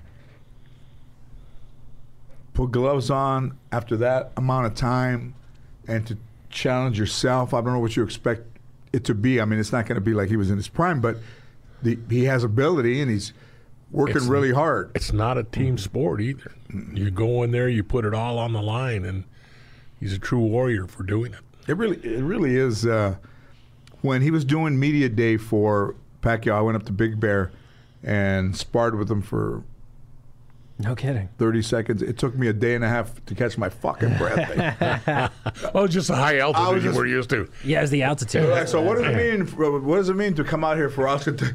put gloves on after that amount of time and to challenge yourself, I don't know what you expect it to be. I mean, it's not going to be like he was in his prime, but the, he has ability and he's working It's- really hard. It's not a team sport either. You go in there, you put it all on the line, and he's a true warrior for doing it. It really, it really is. Uh, when he was doing media day for Pacquiao, I went up to Big Bear and sparred with him for No kidding. thirty seconds. It took me a day and a half to catch my fucking breath. Oh, just the high I altitude was you just- were used to. Yeah, it's the altitude. Like, so what does it mean? What does it mean to come out here for Oscar to?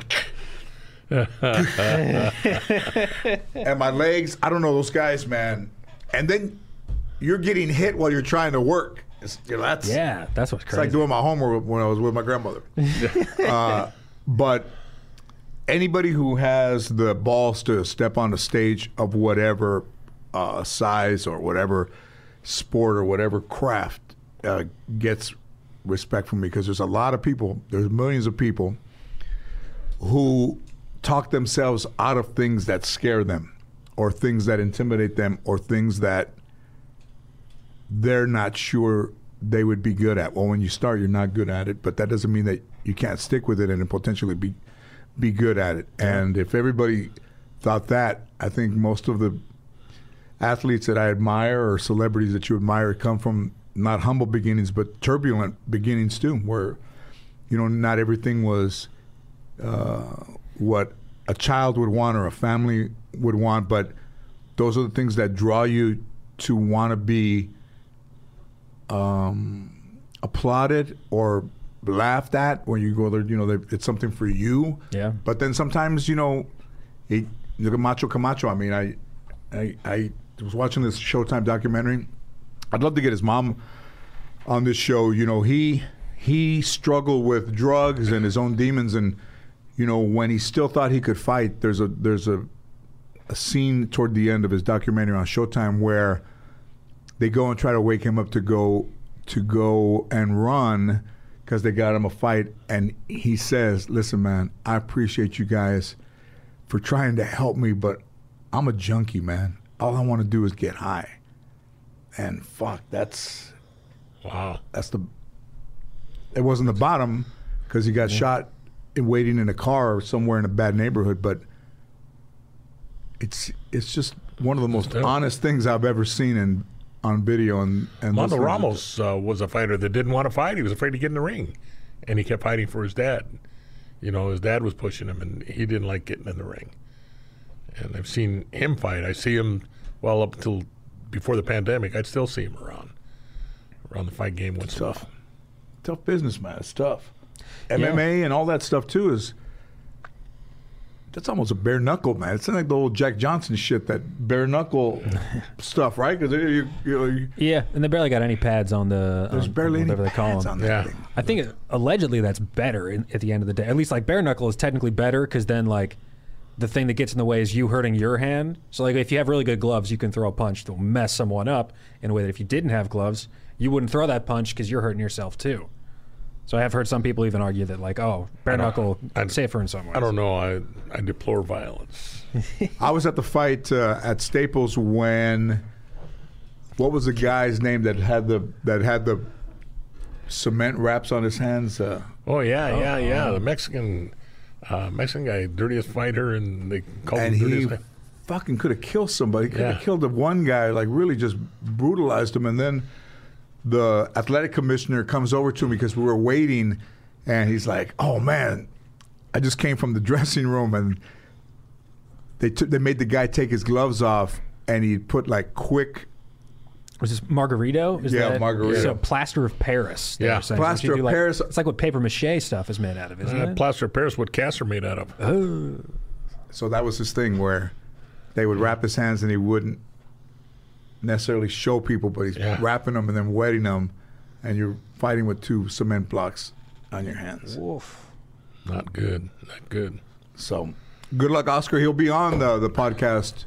And my legs, I don't know those guys, man. And then you're getting hit while you're trying to work. It's, you know, that's Yeah, that's what's it's crazy. like doing my homework when I was with my grandmother. uh, but anybody who has the balls to step on the stage of whatever uh, size or whatever sport or whatever craft uh, gets respect from me, because there's a lot of people, there's millions of people who talk themselves out of things that scare them or things that intimidate them or things that they're not sure they would be good at. Well, when you start, you're not good at it, but that doesn't mean that you can't stick with it and potentially be be good at it. And if everybody thought that, I think most of the athletes that I admire or celebrities that you admire come from not humble beginnings, but turbulent beginnings too, where, you know, not everything was uh, what a child would want or a family would want, but those are the things that draw you to want to be um, applauded or laughed at when you go there. You know, they- it's something for you. Yeah. But then sometimes, you know, it, look at Macho Camacho. I mean, I, I, I was watching this Showtime documentary. I'd love to get his mom on this show. You know, he he struggled with drugs and his own demons, and you know, when he still thought he could fight, there's a there's a a scene toward the end of his documentary on Showtime where they go and try to wake him up to go to go and run because they got him a fight, and he says, "Listen, man, I appreciate you guys for trying to help me, but I'm a junkie, man. All I want to do is get high." And fuck, that's Wow. that's the. It wasn't the bottom because he got shot in waiting in a car somewhere in a bad neighborhood, but it's it's just one of the most dope. honest things I've ever seen in on video. And and Mondo listening. Ramos uh, was a fighter that didn't want to fight. He was afraid to get in the ring. and he kept fighting for his dad. You know, his dad was pushing him, and he didn't like getting in the ring. And I've seen him fight. I see him, well, up until before the pandemic, I'd still see him around, around the fight game. What's tough. Tough business, man. It's tough. M M A yeah. and all that stuff, too, is that's almost a bare knuckle, man. It's like the old Jack Johnson shit, that bare knuckle stuff, right? Because you, you, you, yeah, and they barely got any pads on the. There's on, barely whatever any they call pads them. on that yeah. thing. I think it, allegedly that's better in, at the end of the day. At least like bare knuckle is technically better because then like the thing that gets in the way is you hurting your hand. So like if you have really good gloves, you can throw a punch that will mess someone up in a way that if you didn't have gloves, you wouldn't throw that punch because you're hurting yourself too. So I have heard some people even argue that, like, oh, bare knuckle, safer in some ways. I don't know. I I deplore violence. I was at the fight uh, at Staples when, what was the guy's name that had the that had the cement wraps on his hands? Uh, oh yeah, oh, yeah, yeah. oh. The Mexican uh, Mexican guy, dirtiest fighter, and they called and him he dirtiest guy. fucking could have killed somebody. Could have Yeah. killed the one guy. Like really, just brutalized him, and then the athletic commissioner comes over to me because we were waiting, and he's like, "Oh man, I just came from the dressing room, and they took they made the guy take his gloves off, and he put like quick." Was this Margarito? Is Yeah, that, Margarito. So plaster of Paris. they Yeah. were saying. Plaster So you of do, like- Paris. It's like what paper mache stuff is made out of, isn't Uh, it? plaster of Paris, what casts are made out of. Oh. So that was his thing where they would wrap his hands, and he wouldn't necessarily show people, but he's Yeah. wrapping them and then wetting them, and you're fighting with two cement blocks on your hands. Woof. Not good. Not good. So, good luck, Oscar. He'll be on the the podcast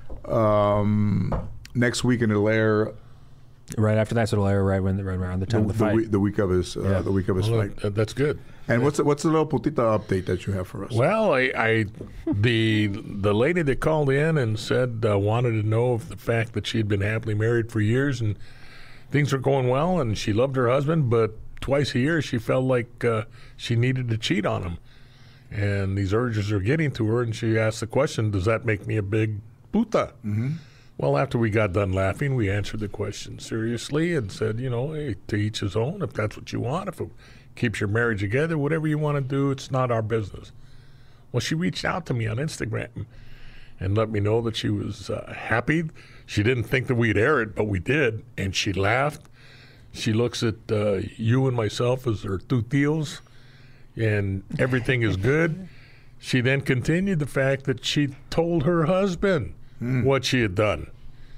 um, next week, and it'll air Right after that, so it'll air right when right around the the, time of the the, fight. week, the week of his uh, Yeah. the week of his Well, fight. that- that's good. And what's the, what's the little putita update that you have for us? Well, I, I the the lady that called in and said uh, wanted to know of the fact that she had been happily married for years and things were going well, and she loved her husband, but twice a year she felt like uh, she needed to cheat on him, and these urges are getting to her, and she asked the question, "Does that make me a big puta?" Mm-hmm. Well, after we got done laughing, we answered the question seriously and said, you know, hey, to each his own. If that's what you want, if it keeps your marriage together, whatever you want to do, it's not our business. Well, she reached out to me on Instagram and let me know that she was uh, happy. She didn't think that we'd air it, but we did, and she laughed. She looks at uh, you and myself as her two tios, and everything is good. She then continued the fact that she told her husband what she had done.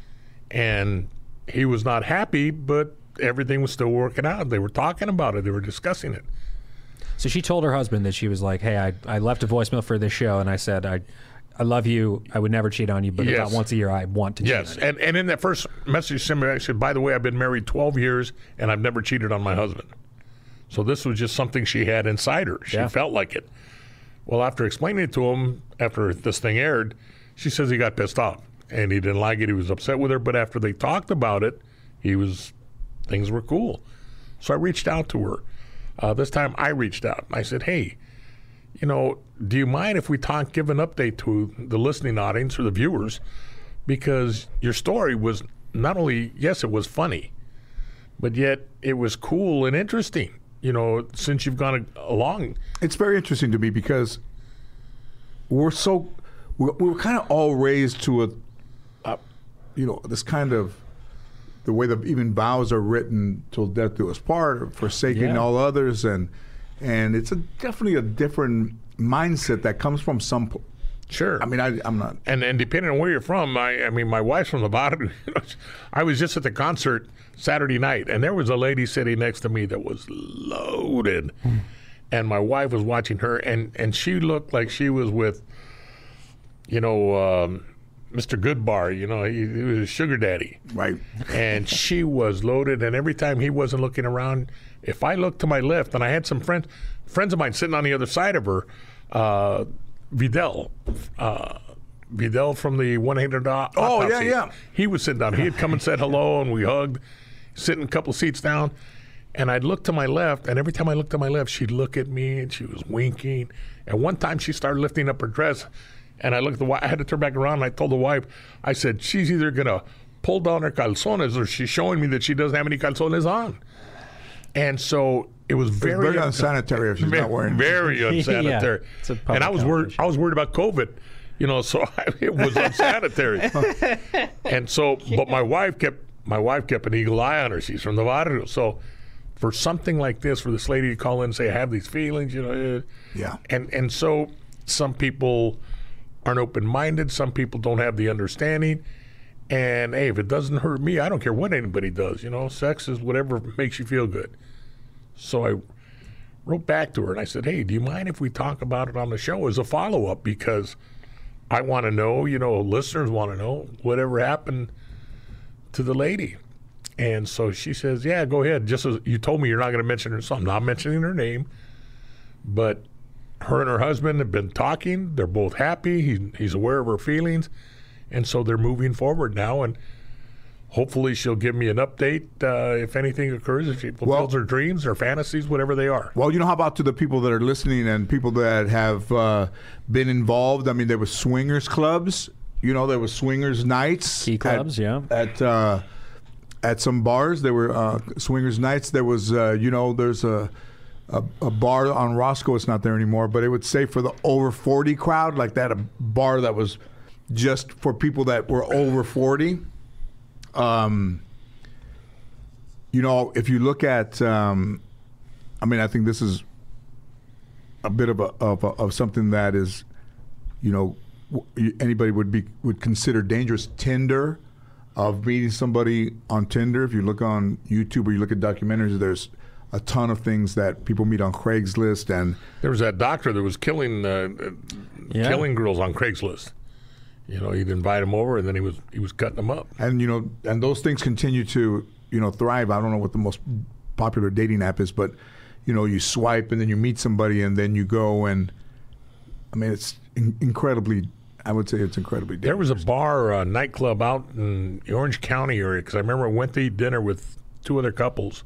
And he was not happy, but everything was still working out. They were talking about it. They were discussing it. So she told her husband that she was like, "Hey, I, I left a voicemail for this show, and I said I, I love you. I would never cheat on you, but Yes. about once a year I want to cheat Yes. on you." And, and in that first message, she said, by the way, I've been married twelve years, and I've never cheated on my husband. So this was just something she had inside her. She Yeah. felt like it. Well, after explaining it to him, after this thing aired, she says he got pissed off. And he didn't like it. He was upset with her. But after they talked about it, he was, things were cool. So I reached out to her. Uh, this time I reached out. I said, hey, you know, do you mind if we talk, give an update to the listening audience or the viewers? Because your story was not only, yes, it was funny, but yet it was cool and interesting, you know, since you've gone along. It's very interesting to me because we're so we we were kind of all raised to a, a, you know, this kind of the way that even vows are written till death do us part, forsaking Yeah. all others, and and it's a, definitely a different mindset that comes from some. pl- Sure. I mean, I, I'm not. And and depending on where you're from, I, I mean, my wife's from the bottom. I was just at the concert Saturday night, and there was a lady sitting next to me that was loaded, and my wife was watching her, and, and she looked like she was with, you know, um, Mister Goodbar. You know, he, he was a sugar daddy, Right. and she was loaded. And every time he wasn't looking around, if I looked to my left, and I had some friends, friends of mine sitting on the other side of her. Uh, Vidal, uh, Vidal from the one eight hundred autopsy. Oh, yeah, yeah. He was sitting down. He had come and said hello, and we hugged, sitting a couple seats down. And I'd look to my left, and every time I looked to my left, she'd look at me, and she was winking. And one time she started lifting up her dress, and I looked at the wife. I had to turn back around, and I told the wife, I said, she's either going to pull down her calzones, or she's showing me that she doesn't have any calzones on. And so It was It's very, very unsanitary if she's very, not wearing. very unsanitary. Yeah, it's a and public I was health worried. issue. I was worried about COVID, you know. So I, it was unsanitary. And so, but my wife kept my wife kept an eagle eye on her. She's from Nevada, so for something like this, for this lady to call in and say, "I have these feelings," you know. eh, Yeah. And and so some people aren't open-minded. Some people don't have the understanding. And hey, if it doesn't hurt me, I don't care what anybody does. You know, sex is whatever makes you feel good. So I wrote back to her and I said, "Hey, do you mind if we talk about it on the show as a follow-up? Because I want to know, you know, listeners want to know whatever happened to the lady." And so she says, "Yeah, go ahead. Just as you told me you're not going to mention her, so I'm not mentioning her name. But her and her husband have been talking. They're both happy. He, he's aware of her feelings. And so they're moving forward now. And hopefully she'll give me an update uh, if anything occurs, if she fulfills Well- her dreams, her fantasies, whatever they are." Well, you know, how about to the people that are listening and people that have uh, been involved? I mean, there was swingers clubs. You know, there was swingers nights. Key clubs, at, yeah. At uh, at some bars, there were uh, swingers nights. There was, uh, you know, there's a, a a bar on Roscoe. It's not there anymore, but it would say for the over forty crowd, like that, a bar that was just for people that were over forty. Um, you know, if you look at, um, I mean, I think this is a bit of a, of, a, of something that is, you know, w- anybody would be would consider dangerous. Tinder, of meeting somebody on Tinder. If you look on YouTube or you look at documentaries, there's a ton of things that people meet on Craigslist. And There was that doctor that was killing uh, Yeah. killing girls on Craigslist. You know, he'd invite them over, and then he was he was cutting them up. and you know, and those things continue to, you know, thrive. I don't know what the most popular dating app is, but you know, you swipe and then you meet somebody and then you go and, I mean, it's in- incredibly. I would say it's incredibly dangerous. There was a bar, a nightclub out in the Orange County area, because I remember I went to eat dinner with two other couples,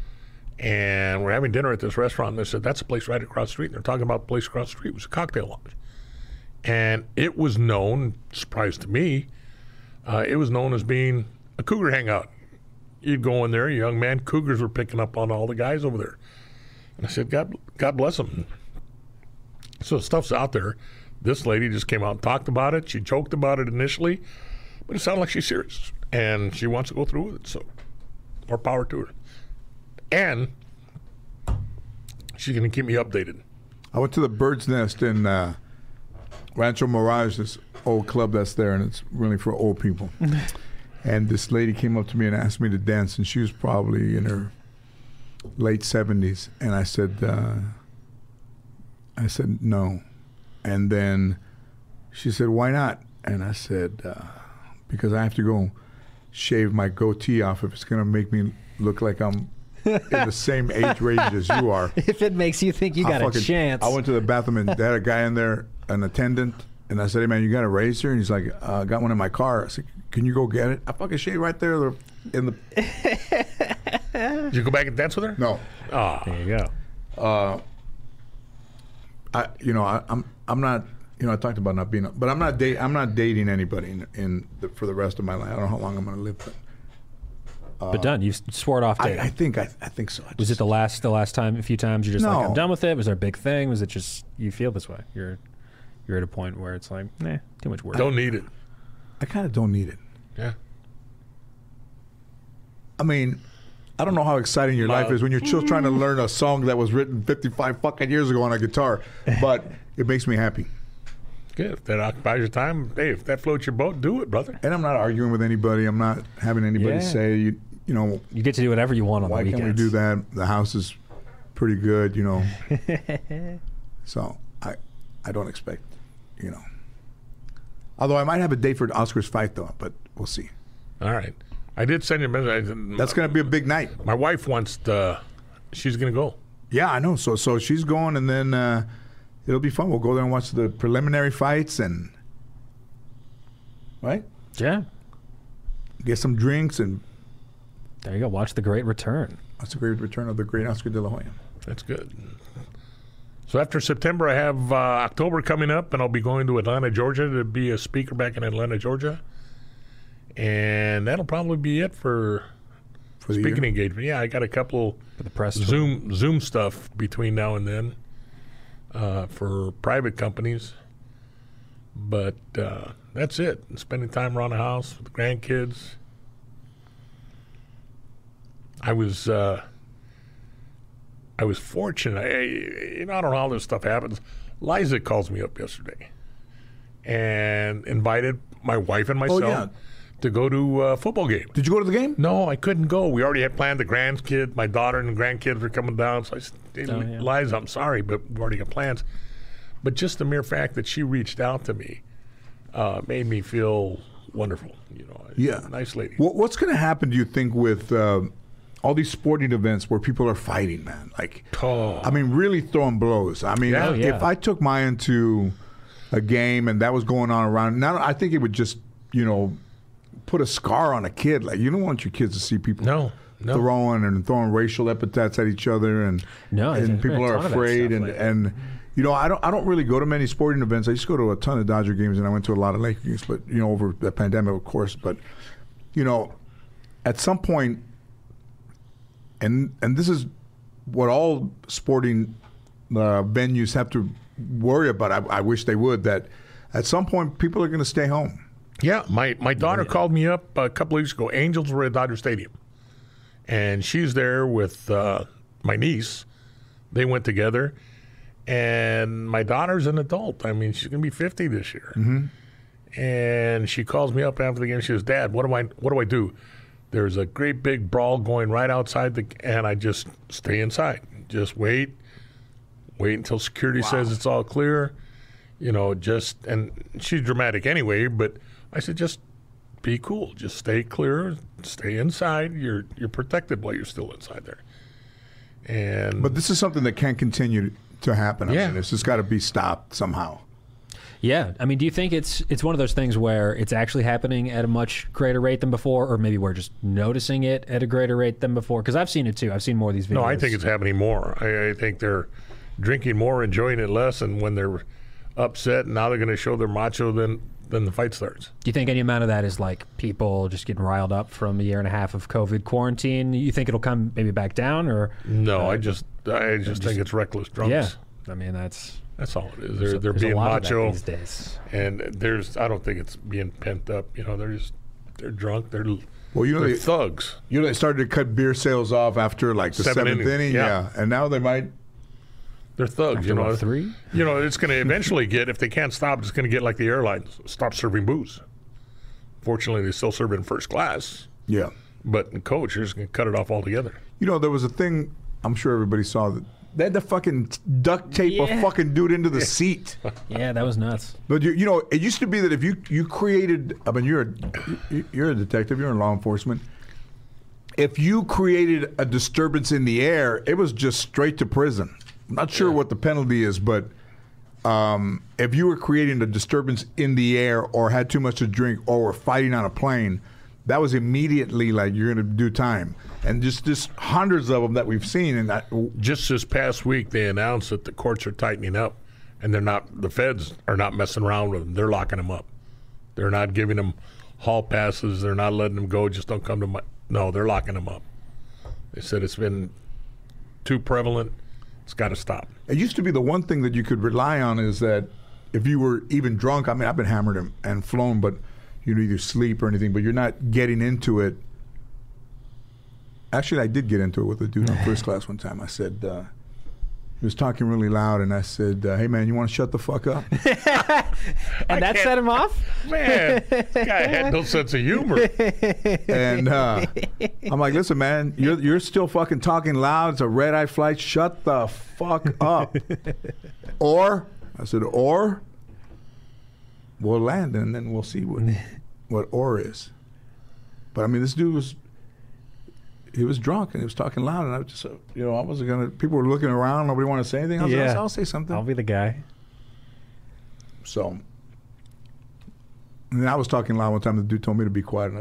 and we're having dinner at this restaurant, and they said, "That's a place right across the street." And they're talking about the place across the street. It was a cocktail lounge. And it was known, surprise to me, uh, it was known as being a cougar hangout. You'd go in there, a young man, cougars were picking up on all the guys over there. And I said, God, God bless them. So stuff's out there. This lady just came out and talked about it. She joked about it initially, but it sounded like she's serious. And she wants to go through with it, so more power to her. And she's going to keep me updated. I went to the Bird's Nest in uh, Rancho Mirage, this old club that's there, and it's really for old people. And this lady came up to me and asked me to dance, and she was probably in her late seventies. And I said, uh, I said no. And then she said, "Why not?" And I said, uh, "Because I have to go shave my goatee off if it's going to make me look like I'm in the same age range as you are." If it makes you think you I got a fucking- chance. I went to the bathroom and they had a guy in there, an attendant, and I said, "Hey man, you got a razor?" And he's like, uh, "I got one in my car." I said, "Can you go get it?" I fucking shaved right there in the. Did you go back and dance with her? No, Ah, there you go. uh, I you know I, I'm I'm not you know I talked about not being, but I'm not date I'm not dating anybody in, in the, for the rest of my life. I don't know how long I'm going to live, but. But done. You swore it off I, dating. I think I, I think so. I Was just- it the last the last time? A few times you're just like, No. I'm done with it. Was there a big thing? Was it just you feel this way? You're you're at a point where it's like, nah, too much work. don't need it. I kind of don't need it. Yeah. I mean, I don't know how exciting your life is when you're just trying to learn a song that was written fifty-five fucking years ago on a guitar, but it makes me happy. Good. If that occupies your time, hey, if that floats your boat, do it, brother. And I'm not arguing with anybody. I'm not having anybody Yeah. say, you, you know, You get to do whatever you want on why the can't weekends. we do that? The house is pretty good, you know. So I, I don't expect, you know. Although I might have a date for Oscar's fight, though, but we'll see. All right. I did send you a message. That's going to be a big night. My wife wants to, she's going to go. Yeah, I know. So so she's going, and then uh, it'll be fun. We'll go there and watch the preliminary fights, and right, Yeah. get some drinks, and There you go. Watch The Great Return. that's a great return of the great Oscar De La Hoya. That's good. So after September, I have uh, October coming up, and I'll be going to Atlanta, Georgia to be a speaker back in Atlanta, Georgia. And that'll probably be it for For the speaking year? engagement. Yeah, I got a couple For the press tour. Zoom Zoom stuff between now and then uh, for private companies. But uh, that's it. Spending time around the house with the grandkids. I was uh, I was fortunate. I, you know, I don't know how this stuff happens. Liza calls me up yesterday and invited my wife and myself Oh, yeah. to go to a football game. Did you go to the game? No, I couldn't go. We already had planned the grandkid, my daughter and the grandkids were coming down. So I said, hey, Oh, yeah. Liza, I'm sorry, but we've already got plans. But just the mere fact that she reached out to me uh, made me feel wonderful. You know, Yeah. nice lady. What, what's going to happen, do you think, with uh, all these sporting events where people are fighting, man? Like, Oh. I mean, really throwing blows. I mean, Yeah. if, Oh, yeah. if I took Maya to a game and that was going on around, now I think it would just, you know, put a scar on a kid. Like, you don't want your kids to see people No, no. throwing and throwing racial epithets at each other, and No, there's and been people a are ton of that afraid, stuff and lately. and you know, I don't I don't really go to many sporting events. I used to go to a ton of Dodger games, and I went to a lot of Laker games, but you know, over the pandemic, of course. But you know, at some point, and and this is what all sporting uh, venues have to worry about. I, I wish they would. That at some point, people are going to stay home. Yeah, my, my daughter called me up a couple of weeks ago. Angels were at Dodger Stadium. And she's there with uh, my niece. They went together. And my daughter's an adult. I mean, she's going to be fifty this year. Mm-hmm. And she calls me up after the game. She says, Dad, what do I what do I do? There's a great big brawl going right outside, the, and I just stay inside. Just wait. Wait until security says it's all clear. You know, just, and she's dramatic anyway, but I said, just be cool. Just stay clear. Stay inside. You're you're protected while you're still inside there. And But this is something that can't continue to happen. I Yeah. mean, it's just got to be stopped somehow. Yeah, I mean, do you think it's it's one of those things where it's actually happening at a much greater rate than before, or maybe we're just noticing it at a greater rate than before? Because I've seen it too. I've seen more of these videos. no, I think it's happening more. I, I think they're drinking more, enjoying it less, and when they're upset, now they're going to show their macho, then then the fight starts. Do you think any amount of that is like people just getting riled up from a year and a half of COVID quarantine? You think it'll come maybe back down, or No, I just I just think it's reckless drunks. yeah? I mean, that's That's all it is. They're they're there's a being lot of that macho, these days. and there's I don't think it's being pent up. You know, they're just they're drunk. They're Well, you know, they're they, thugs. you know, they started to cut beer sales off after like the Seven seventh innings, inning, yeah. yeah. And now they might. They're thugs. After you know, what, three? You know, it's going to eventually get, if they can't stop, it's going to get like the airlines, stop serving booze. Fortunately, they still serve it in first class, Yeah. but in coach, you're just going to cut it off altogether. You know, there was a thing. I'm sure everybody saw that. They had to fucking duct tape a Yeah. fucking dude into the seat. Yeah, that was nuts. But you, you know, it used to be that if you you created, I mean, you're a, you- you're a detective, you're in law enforcement. If you created a disturbance in the air, it was just straight to prison. I'm not sure what the penalty is, but um, if you were creating a disturbance in the air or had too much to drink or were fighting on a plane, that was immediately like you're going to do time. And just just hundreds of them that we've seen, and that, Just this past week, they announced that the courts are tightening up, and they're not. The feds are not messing around with them. They're locking them up. They're not giving them hall passes. They're not letting them go. Just don't come to my. No, they're locking them up. They said it's been too prevalent. It's got to stop. it used to be the one thing that you could rely on is that if you were even drunk, I mean, I've been hammered and, and flown, but you either sleep or anything, but you're not getting into it. Actually, I did get into it with a dude on first class one time. I said, uh, he was talking really loud, and I said, uh, hey, man, you want to shut the fuck up? And that set him off? Man, this guy had no sense of humor. And uh, I'm like, listen, man, you're, you're still fucking talking loud. It's a red-eye flight. Shut the fuck up. Or, I said, or we'll land, and then we'll see what, what or is. But, I mean, this dude was... He was drunk and he was talking loud, and I was just, uh, you know, I wasn't gonna. People were looking around. Nobody wanted to say anything. I was like, Yeah. I'll say something. I'll be the guy. So, and then I was talking loud one time. The dude told me to be quiet, and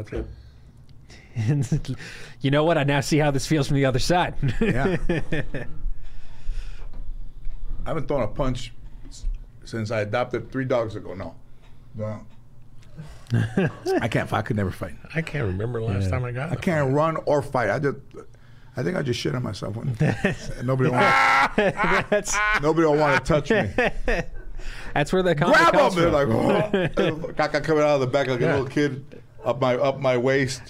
I said, You know what? I now see how this feels from the other side. "Yeah." I haven't thrown a punch s- since I adopted three dogs ago. No, no. I can't fight. I could never fight. I can't remember the last time I got. I can't run or fight. I just, I think I just shit on myself. When, nobody don't want. Nobody don't want to touch me. That's where the comment Grab comes them. They're from. like, oh. Caca coming out of the back like Yeah. a little kid up my up my waist.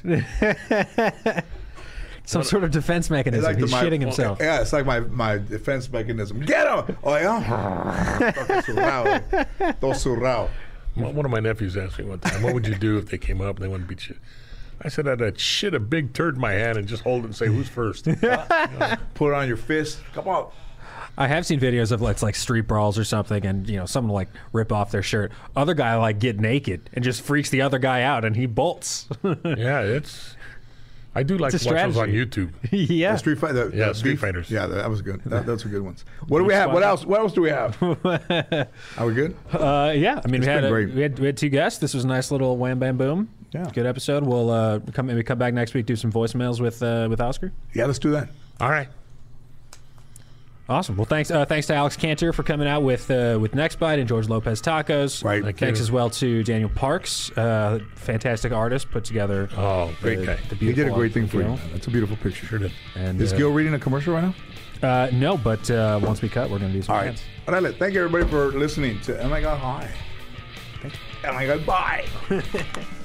Some sort of defense mechanism. Like the- He's my- shitting himself. Yeah, it's like my, my defense mechanism. Get him! Oh yeah. Todo surrao. Well, one of my nephews asked me one time, "What would you do if they came up and they wanted to beat you?" I said, "I'd uh, shit a big turd in my hand and just hold it and say, who's first?" Put it on your fist. Come on. I have seen videos of it's like street brawls or something, and you know someone like rip off their shirt. Other guy like get naked and just freaks the other guy out, and he bolts. Yeah, it's. I do like It's to a watch those on strategy. YouTube. Yeah. The Street Fighter. The, Yeah, the Street beef- Fighters. Yeah, that, that was good. That, those are good ones. What do we have? What else? What else do we have? Are we good? Uh, yeah, I mean It's we had, been a, great. we had we had two guests. This was a nice little wham bam boom. Yeah. Good episode. We'll uh, come maybe come back next week, do some voicemails with uh, with Oscar. Yeah, let's do that. All right. Awesome. Well, thanks uh, thanks to Alex Cantor for coming out with uh, with Next Bite and George Lopez Tacos. Right. Thank Thanks you. as well to Daniel Parks, uh, fantastic artist, put together. Oh, great the, guy. The He did a beautiful great art thing for you. Gil. Man. That's a beautiful picture. Sure did. And Is uh, Gil reading a commercial right now? Uh, no, but uh, once we cut, we're going to do some All right. ads. All right. Thank you, everybody, for listening to Oh My God, Hi. Thank you. Oh My God, bye.